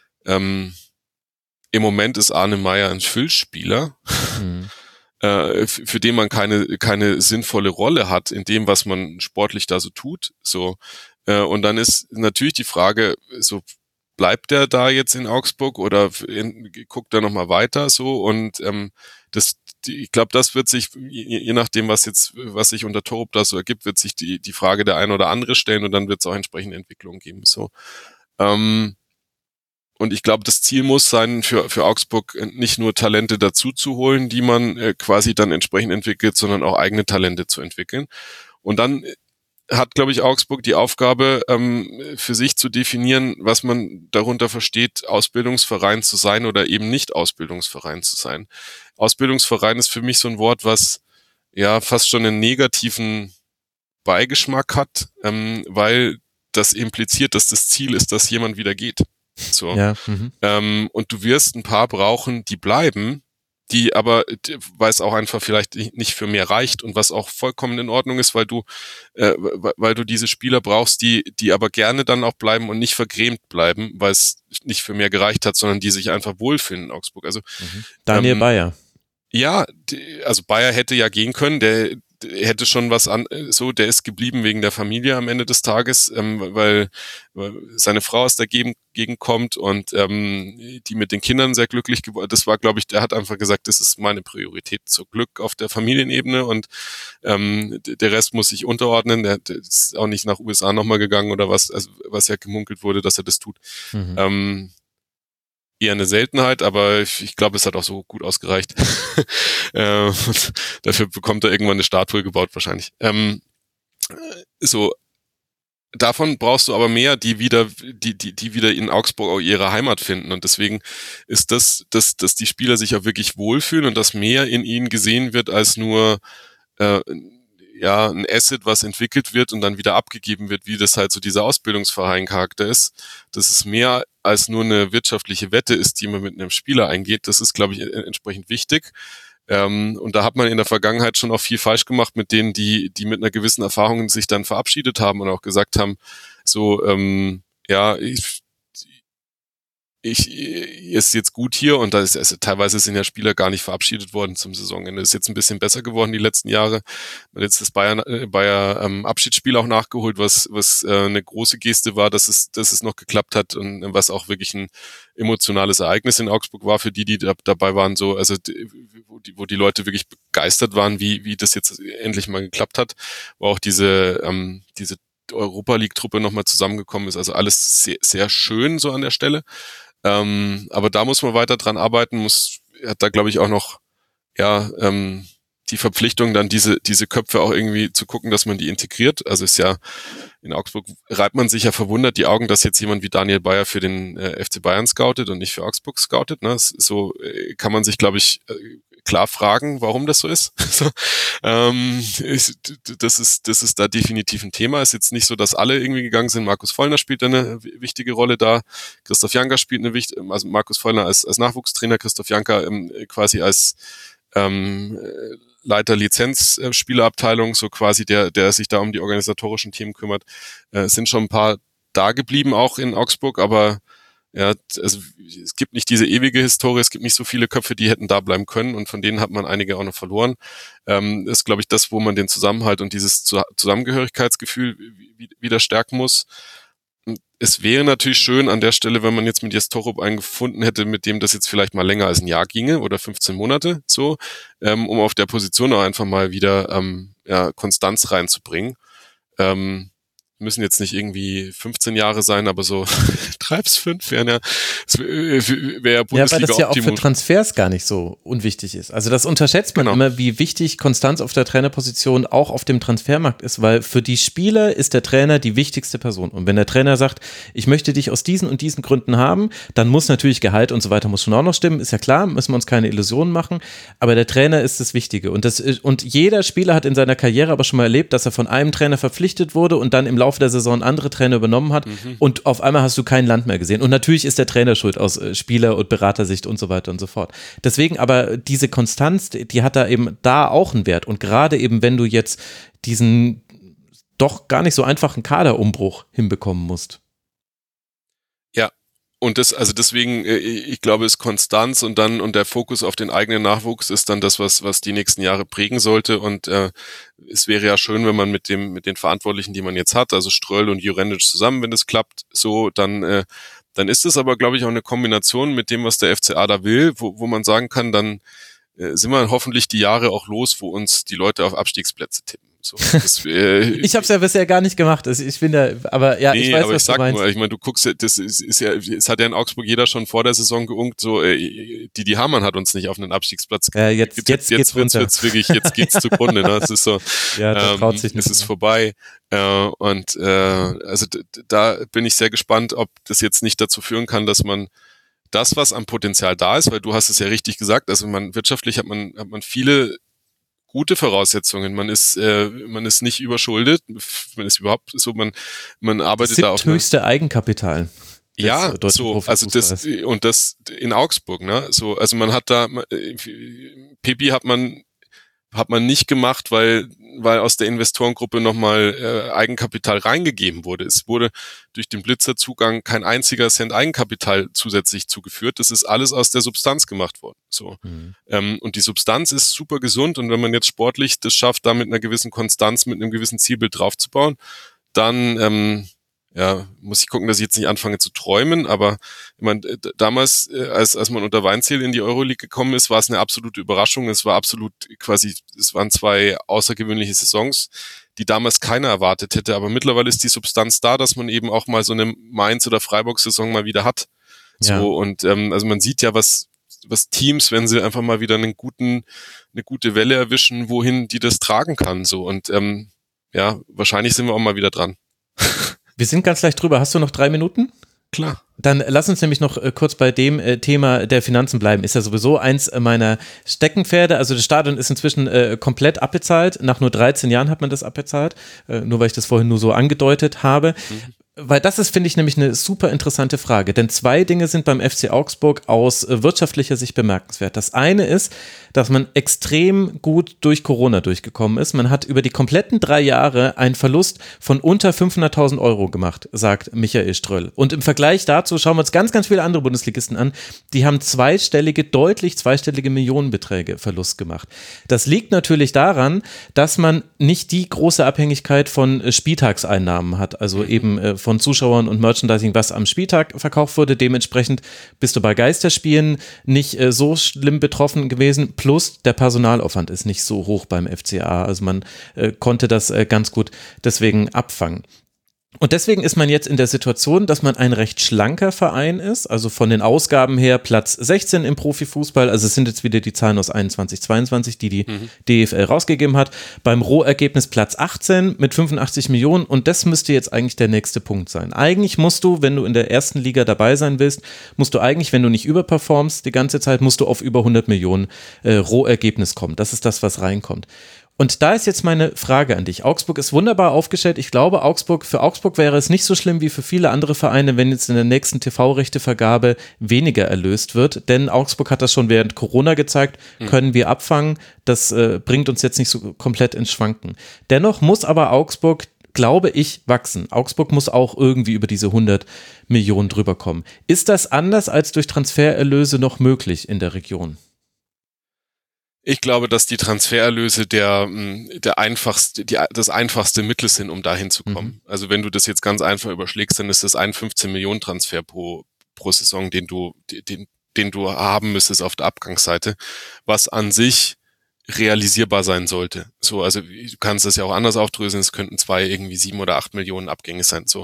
im Moment ist Arne Meyer ein Füllspieler, für den man keine sinnvolle Rolle hat in dem, was man sportlich da so tut. So, und dann ist natürlich die Frage, so bleibt der da jetzt in Augsburg oder guckt er nochmal weiter so, und ich glaube, das wird sich, je nachdem, was sich unter Torup da so ergibt, wird sich die Frage der eine oder andere stellen und dann wird es auch entsprechende Entwicklungen geben. So. Und ich glaube, das Ziel muss sein, für Augsburg nicht nur Talente dazu zu holen, die man quasi dann entsprechend entwickelt, sondern auch eigene Talente zu entwickeln. Und dann hat, glaube ich, Augsburg die Aufgabe, für sich zu definieren, was man darunter versteht, Ausbildungsverein zu sein oder eben nicht Ausbildungsverein zu sein. Ausbildungsverein ist für mich so ein Wort, was ja fast schon einen negativen Beigeschmack hat, weil das impliziert, dass das Ziel ist, dass jemand wieder geht. So. Ja. Und du wirst ein paar brauchen, die bleiben, die aber, weil es auch einfach vielleicht nicht für mehr reicht und was auch vollkommen in Ordnung ist, weil du diese Spieler brauchst, die aber gerne dann auch bleiben und nicht vergrämt bleiben, weil es nicht für mehr gereicht hat, sondern die sich einfach wohlfühlen in Augsburg. Also Daniel Bayer. Ja, also Bayer hätte ja gehen können, der hätte schon was der ist geblieben wegen der Familie am Ende des Tages, weil seine Frau aus der Gegend kommt und die mit den Kindern sehr glücklich geworden. Das war, glaube ich, der hat einfach gesagt, das ist meine Priorität, so Glück auf der Familienebene und der Rest muss sich unterordnen. Der ist auch nicht nach USA nochmal gegangen oder was, also was ja gemunkelt wurde, dass er das tut. Eher eine Seltenheit, aber ich glaube, es hat auch so gut ausgereicht. Dafür bekommt er irgendwann eine Statue gebaut wahrscheinlich. So, davon brauchst du aber mehr, die wieder in Augsburg auch ihre Heimat finden. Und deswegen ist dass die Spieler sich auch wirklich wohlfühlen und dass mehr in ihnen gesehen wird als nur ein Asset, was entwickelt wird und dann wieder abgegeben wird, wie das halt so dieser Ausbildungsverein-Charakter ist. Das ist mehr als nur eine wirtschaftliche Wette ist, die man mit einem Spieler eingeht. Das ist, glaube ich, entsprechend wichtig. Und da hat man in der Vergangenheit schon auch viel falsch gemacht mit denen, die mit einer gewissen Erfahrung sich dann verabschiedet haben und auch gesagt haben, so, ich ist jetzt gut hier und da ist also teilweise sind ja Spieler gar nicht verabschiedet worden zum Saisonende. Ist jetzt ein bisschen besser geworden die letzten Jahre. Man hat jetzt das Bayer Abschiedsspiel auch nachgeholt, was eine große Geste war, dass es noch geklappt hat und was auch wirklich ein emotionales Ereignis in Augsburg war für die dabei waren, so also wo die Leute wirklich begeistert waren, wie das jetzt endlich mal geklappt hat, wo auch diese Europa League Truppe nochmal zusammengekommen ist. Also alles sehr, sehr schön so an der Stelle. Aber da muss man weiter dran arbeiten, hat da glaube ich auch noch die Verpflichtung, dann diese Köpfe auch irgendwie zu gucken, dass man die integriert. Also ist ja in Augsburg reibt man sich ja verwundert die Augen, dass jetzt jemand wie Daniel Bayer für den FC Bayern scoutet und nicht für Augsburg scoutet. Ne? So kann man sich, glaube ich, klar fragen, warum das so ist. Das ist da definitiv ein Thema. Ist jetzt nicht so, dass alle irgendwie gegangen sind. Markus Vollner spielt eine wichtige Rolle da. Christoph Janka spielt also Markus Vollner als Nachwuchstrainer, Christoph Janka quasi als Leiter Lizenzspielerabteilung, so quasi der sich da um die organisatorischen Themen kümmert. Sind schon ein paar da geblieben, auch in Augsburg, aber ja, also es gibt nicht diese ewige Historie, es gibt nicht so viele Köpfe, die hätten da bleiben können und von denen hat man einige auch noch verloren. Ist, glaube ich, das, wo man den Zusammenhalt und dieses Zusammengehörigkeitsgefühl wieder stärken muss. Es wäre natürlich schön an der Stelle, wenn man jetzt mit Jestorup einen gefunden hätte, mit dem das jetzt vielleicht mal länger als ein Jahr ginge oder 15 Monate, so, um auf der Position auch einfach mal wieder Konstanz reinzubringen. Müssen jetzt nicht irgendwie 15 Jahre sein, aber so 3 bis 5 wären ja Bundesliga ja, weil das ja auch Optimum. für Transfers gar nicht so unwichtig ist. Also das unterschätzt man immer, wie wichtig Konstanz auf der Trainerposition auch auf dem Transfermarkt ist, weil für die Spieler ist der Trainer die wichtigste Person. Und wenn der Trainer sagt, ich möchte dich aus diesen und diesen Gründen haben, dann muss natürlich Gehalt und so weiter muss schon auch noch stimmen, ist ja klar, müssen wir uns keine Illusionen machen, aber der Trainer ist das Wichtige. Und jeder Spieler hat in seiner Karriere aber schon mal erlebt, dass er von einem Trainer verpflichtet wurde und dann im Laufe der Saison andere Trainer übernommen hat und auf einmal hast du kein Land mehr gesehen. Und natürlich ist der Trainer schuld aus Spieler- und Beratersicht und so weiter und so fort. Deswegen aber diese Konstanz, die hat da eben da auch einen Wert. Und gerade eben, wenn du jetzt diesen doch gar nicht so einfachen Kaderumbruch hinbekommen musst. Ja. Und deswegen, ich glaube, ist Konstanz und der Fokus auf den eigenen Nachwuchs ist dann das, was die nächsten Jahre prägen sollte. Und es wäre ja schön, wenn man mit den Verantwortlichen, die man jetzt hat, also Ströll und Jurendic zusammen, wenn das klappt, so, dann ist es aber, glaube ich, auch eine Kombination mit dem, was der FCA da will, wo man sagen kann, dann sind wir hoffentlich die Jahre auch los, wo uns die Leute auf Abstiegsplätze tippen. So, das, ich habe es ja bisher gar nicht gemacht. Ich bin da, aber ja, ich weiß, aber was du meinst. nur, ich meine, du guckst, das ist ja, es hat ja in Augsburg jeder schon vor der Saison geunkt, so, die Hamann hat uns nicht auf einen Abstiegsplatz jetzt geht's runter. wird's wirklich, jetzt geht's zugrunde, ne? Es ist so, ja, da traut sich nicht es ist vorbei. Also da bin ich sehr gespannt, ob das jetzt nicht dazu führen kann, dass man das, was am Potenzial da ist, weil du hast es ja richtig gesagt, also wirtschaftlich hat man viele gute Voraussetzungen. Man ist nicht überschuldet, man ist überhaupt so, man arbeitet da auf höchste Eigenkapital. Ja, so, also das in Augsburg, ne? So, also man hat da Pepi hat man nicht gemacht, weil aus der Investorengruppe nochmal Eigenkapital reingegeben wurde. Es wurde durch den Blitzerzugang kein einziger Cent Eigenkapital zusätzlich zugeführt. Das ist alles aus der Substanz gemacht worden. So. Und die Substanz ist super gesund, und wenn man jetzt sportlich das schafft, da mit einer gewissen Konstanz, mit einem gewissen Zielbild draufzubauen, dann muss ich gucken, dass ich jetzt nicht anfange zu träumen, aber ich meine, damals, als man unter Weinziel in die Euroleague gekommen ist, war es eine absolute Überraschung. Es waren 2 außergewöhnliche Saisons, die damals keiner erwartet hätte, aber mittlerweile ist die Substanz da, dass man eben auch mal so eine Mainz- oder Freiburg-Saison mal wieder hat. So, ja. Und also man sieht ja, was Teams, wenn sie einfach mal wieder eine gute Welle erwischen, wohin die das tragen kann. So, und wahrscheinlich sind wir auch mal wieder dran. Wir sind ganz leicht drüber. Hast du noch 3 Minuten? Klar. Dann lass uns nämlich noch kurz bei dem Thema der Finanzen bleiben. Ist ja sowieso eins meiner Steckenpferde. Also das Stadion ist inzwischen komplett abbezahlt. Nach nur 13 Jahren hat man das abbezahlt. Nur weil ich das vorhin nur so angedeutet habe. Weil das ist, finde ich, nämlich eine super interessante Frage. Denn 2 Dinge sind beim FC Augsburg aus wirtschaftlicher Sicht bemerkenswert. Das eine ist, dass man extrem gut durch Corona durchgekommen ist. Man hat über die kompletten 3 Jahre einen Verlust von unter 500.000 Euro gemacht, sagt Michael Ströll. Und im Vergleich dazu schauen wir uns ganz, ganz viele andere Bundesligisten an. Die haben deutlich zweistellige Millionenbeträge Verlust gemacht. Das liegt natürlich daran, dass man nicht die große Abhängigkeit von Spieltagseinnahmen hat. Also eben von Zuschauern und Merchandising, was am Spieltag verkauft wurde. Dementsprechend bist du bei Geisterspielen nicht so schlimm betroffen gewesen. Plus der Personalaufwand ist nicht so hoch beim FCA. Also man konnte das ganz gut deswegen abfangen. Und deswegen ist man jetzt in der Situation, dass man ein recht schlanker Verein ist, also von den Ausgaben her Platz 16 im Profifußball, also es sind jetzt wieder die Zahlen aus 21, 22, die DFL rausgegeben hat, beim Rohergebnis Platz 18 mit 85 Millionen, und das müsste jetzt eigentlich der nächste Punkt sein. Eigentlich musst du, wenn du in der ersten Liga dabei sein willst, wenn du nicht überperformst die ganze Zeit, musst du auf über 100 Millionen Rohergebnis kommen. Das ist das, was reinkommt. Und da ist jetzt meine Frage an dich. Augsburg ist wunderbar aufgestellt. Ich glaube, für Augsburg wäre es nicht so schlimm wie für viele andere Vereine, wenn jetzt in der nächsten TV-Rechtevergabe weniger erlöst wird. Denn Augsburg hat das schon während Corona gezeigt, können wir abfangen. Das bringt uns jetzt nicht so komplett ins Schwanken. Dennoch muss aber Augsburg, glaube ich, wachsen. Augsburg muss auch irgendwie über diese 100 Millionen drüber kommen. Ist das anders als durch Transfererlöse noch möglich in der Region? Ich glaube, dass die Transfererlöse das einfachste Mittel sind, um dahin zu kommen. Also wenn du das jetzt ganz einfach überschlägst, dann ist das ein 15 Millionen Transfer pro Saison, den du haben müsstest auf der Abgangsseite, was an sich realisierbar sein sollte. So, also du kannst das ja auch anders aufdröseln, es könnten 7 oder 8 Millionen Abgänge sein. So.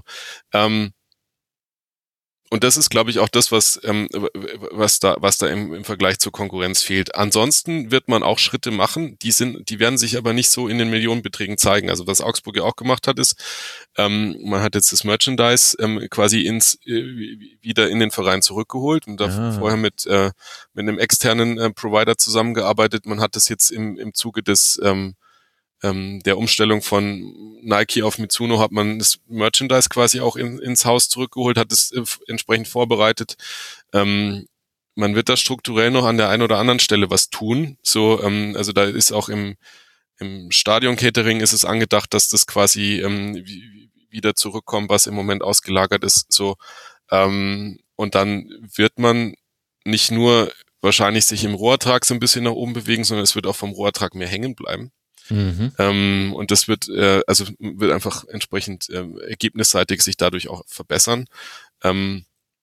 Und das ist, glaube ich, auch das, was da im Vergleich zur Konkurrenz fehlt. Ansonsten wird man auch Schritte machen, die werden sich aber nicht so in den Millionenbeträgen zeigen. Also was Augsburg ja auch gemacht hat, ist, man hat jetzt das Merchandise quasi wieder in den Verein zurückgeholt und da vorher mit einem externen Provider zusammengearbeitet. Man hat das jetzt im Zuge der Umstellung von Nike auf Mizuno hat man das Merchandise quasi auch ins Haus zurückgeholt, hat es entsprechend vorbereitet. Man wird da strukturell noch an der einen oder anderen Stelle was tun. So, also da ist auch im Stadion-Catering ist es angedacht, dass das quasi wieder zurückkommt, was im Moment ausgelagert ist. So, und dann wird man nicht nur wahrscheinlich sich im Rohertrag so ein bisschen nach oben bewegen, sondern es wird auch vom Rohertrag mehr hängen bleiben. Und das wird einfach entsprechend ergebnisseitig sich dadurch auch verbessern.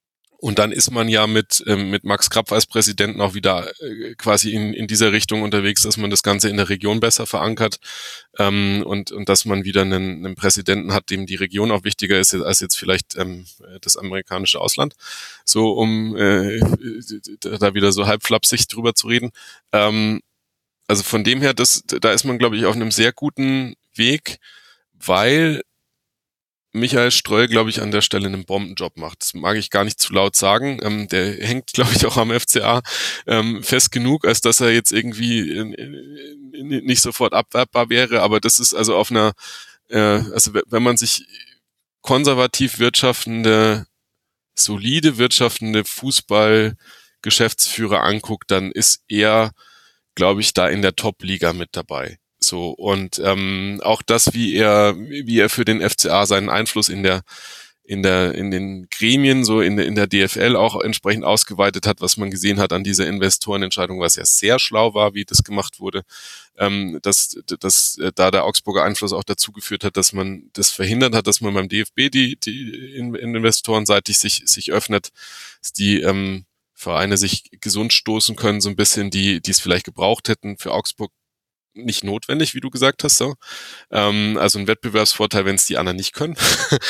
Und dann ist man ja mit Max Krapp als Präsidenten auch wieder quasi in dieser Richtung unterwegs, dass man das Ganze in der Region besser verankert und dass man wieder einen Präsidenten hat, dem die Region auch wichtiger ist als jetzt vielleicht das amerikanische Ausland, so um da wieder so halbflapsig drüber zu reden. Also von dem her, da ist man, glaube ich, auf einem sehr guten Weg, weil Michael Ströll, glaube ich, an der Stelle einen Bombenjob macht. Das mag ich gar nicht zu laut sagen. Der hängt, glaube ich, auch am FCA fest genug, als dass er jetzt irgendwie nicht sofort abwerbbar wäre. Aber das ist also auf einer, also wenn man sich konservativ wirtschaftende, solide wirtschaftende Fußballgeschäftsführer anguckt, dann ist er, glaube ich, da in der Top-Liga mit dabei. So, und auch das, wie er für den FCA seinen Einfluss in den Gremien, so in der DFL auch entsprechend ausgeweitet hat, was man gesehen hat an dieser Investorenentscheidung, was ja sehr schlau war, wie das gemacht wurde, dass da der Augsburger Einfluss auch dazu geführt hat, dass man das verhindert hat, dass man beim DFB die investorenseitig sich öffnet, dass die Vereine sich gesund stoßen können, so ein bisschen, die es vielleicht gebraucht hätten. Für Augsburg nicht notwendig, wie du gesagt hast, so. Also ein Wettbewerbsvorteil, wenn es die anderen nicht können.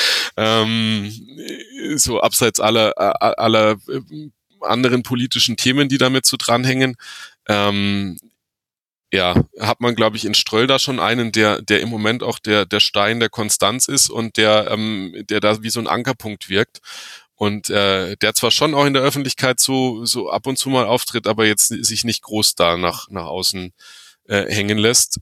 So abseits aller anderen politischen Themen, die damit so dranhängen. Ja, hat man, glaube ich, in Ströll da schon einen, der im Moment auch der Stein der Konstanz ist und der da wie so ein Ankerpunkt wirkt. Und der zwar schon auch in der Öffentlichkeit so ab und zu mal auftritt, aber jetzt sich nicht groß da nach außen hängen lässt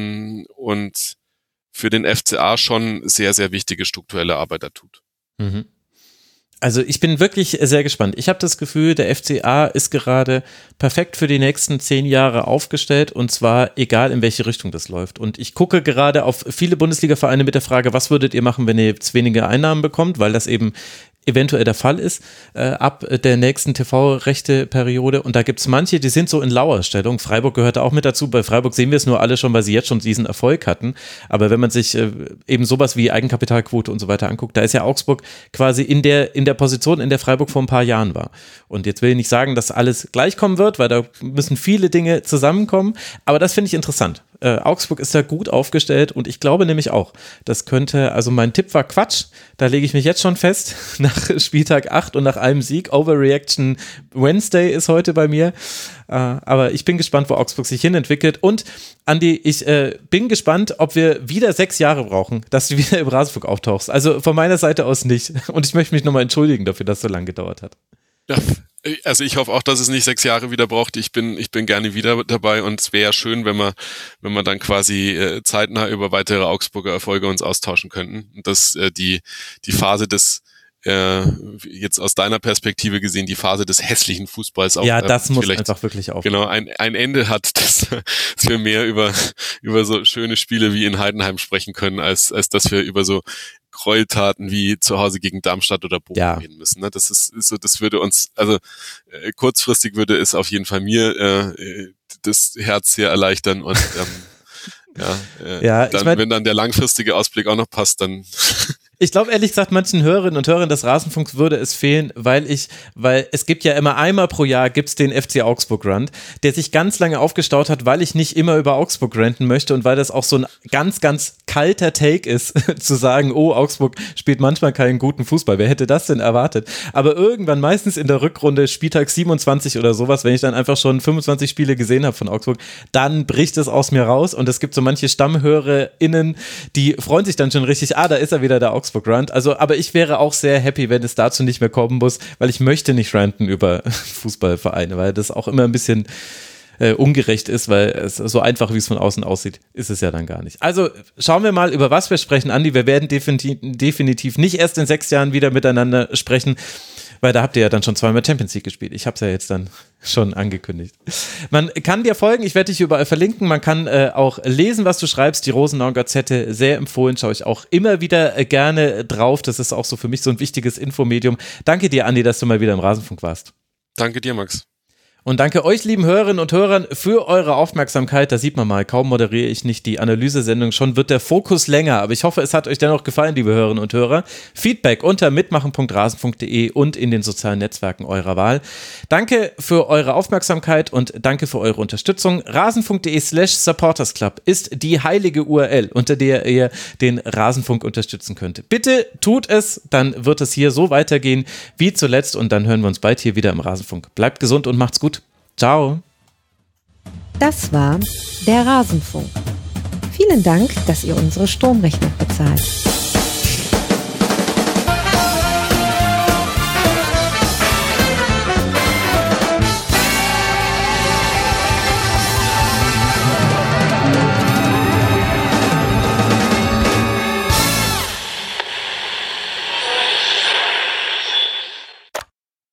und für den FCA schon sehr, sehr wichtige strukturelle Arbeit da tut. Mhm. Also ich bin wirklich sehr gespannt. Ich habe das Gefühl, der FCA ist gerade perfekt für die nächsten 10 Jahre aufgestellt und zwar egal, in welche Richtung das läuft. Und ich gucke gerade auf viele Bundesliga-Vereine mit der Frage, was würdet ihr machen, wenn ihr jetzt weniger Einnahmen bekommt, weil das eben eventuell der Fall ist, ab der nächsten TV-Rechte-Periode. Und da gibt es manche, die sind so in Lauerstellung. Freiburg gehört auch mit dazu. Bei Freiburg sehen wir es nur alle schon, weil sie jetzt schon diesen Erfolg hatten. Aber wenn man sich eben sowas wie Eigenkapitalquote und so weiter anguckt, da ist ja Augsburg quasi in der Position, in der Freiburg vor ein paar Jahren war. Und jetzt will ich nicht sagen, dass alles gleich kommen wird, weil da müssen viele Dinge zusammenkommen. Aber das finde ich interessant. Augsburg ist da gut aufgestellt und ich glaube nämlich auch, das könnte, also mein Tipp war Quatsch, da lege ich mich jetzt schon fest, nach Spieltag 8 und nach einem Sieg, Overreaction Wednesday ist heute bei mir, aber ich bin gespannt, wo Augsburg sich hinentwickelt und Andi, ich bin gespannt, ob wir wieder 6 Jahre brauchen, dass du wieder im Rasenfunk auftauchst, also von meiner Seite aus nicht und ich möchte mich nochmal entschuldigen dafür, dass es so lange gedauert hat. Ja. Also ich hoffe auch, dass es nicht 6 Jahre wieder braucht. Ich bin gerne wieder dabei und es wäre ja schön, wenn wir dann quasi zeitnah über weitere Augsburger Erfolge uns austauschen könnten. Und dass die Phase des jetzt aus deiner Perspektive gesehen, die Phase des hässlichen Fußballs auch. Ja, das muss einfach wirklich auf. Genau, ein Ende hat, dass wir mehr über so schöne Spiele wie in Heidenheim sprechen können, als dass wir über so Gräueltaten wie zu Hause gegen Darmstadt oder Bochum reden müssen. Ne? Das ist so, das würde uns, also kurzfristig würde es auf jeden Fall mir das Herz sehr erleichtern und wenn dann der langfristige Ausblick auch noch passt, dann Ich glaube ehrlich gesagt, manchen Hörerinnen und Hörern des Rasenfunks würde es fehlen, weil es gibt ja immer einmal pro Jahr gibt's den FC Augsburg Rant, der sich ganz lange aufgestaut hat, weil ich nicht immer über Augsburg ranten möchte und weil das auch so ein ganz, ganz kalter Take ist, zu sagen, oh, Augsburg spielt manchmal keinen guten Fußball. Wer hätte das denn erwartet? Aber irgendwann, meistens in der Rückrunde, Spieltag 27 oder sowas, wenn ich dann einfach schon 25 Spiele gesehen habe von Augsburg, dann bricht es aus mir raus und es gibt so manche StammhörerInnen, die freuen sich dann schon richtig, da ist er wieder, der Augsburg Rant. Also, aber ich wäre auch sehr happy, wenn es dazu nicht mehr kommen muss, weil ich möchte nicht ranten über Fußballvereine, weil das auch immer ein bisschen ungerecht ist, weil es so einfach, wie es von außen aussieht, ist es ja dann gar nicht. Also schauen wir mal, über was wir sprechen, Andi. Wir werden definitiv nicht erst in 6 Jahren wieder miteinander sprechen, weil da habt ihr ja dann schon 2-mal Champions League gespielt. Ich habe es ja jetzt dann schon angekündigt. Man kann dir folgen, ich werde dich überall verlinken, man kann auch lesen, was du schreibst, die Rosenauer Gazette, sehr empfohlen, schaue ich auch immer wieder gerne drauf, das ist auch so für mich so ein wichtiges Infomedium. Danke dir, Andi, dass du mal wieder im Rasenfunk warst. Danke dir, Max. Und danke euch, lieben Hörerinnen und Hörern, für eure Aufmerksamkeit. Da sieht man mal, kaum moderiere ich nicht die Analysesendung, schon wird der Fokus länger. Aber ich hoffe, es hat euch dennoch gefallen, liebe Hörerinnen und Hörer. Feedback unter mitmachen.rasen.de und in den sozialen Netzwerken eurer Wahl. Danke für eure Aufmerksamkeit und danke für eure Unterstützung. rasen.de/supportersclub ist die heilige URL, unter der ihr den Rasenfunk unterstützen könnt. Bitte tut es, dann wird es hier so weitergehen wie zuletzt und dann hören wir uns bald hier wieder im Rasenfunk. Bleibt gesund und macht's gut. Ciao. Das war der Rasenfunk. Vielen Dank, dass ihr unsere Stromrechnung bezahlt.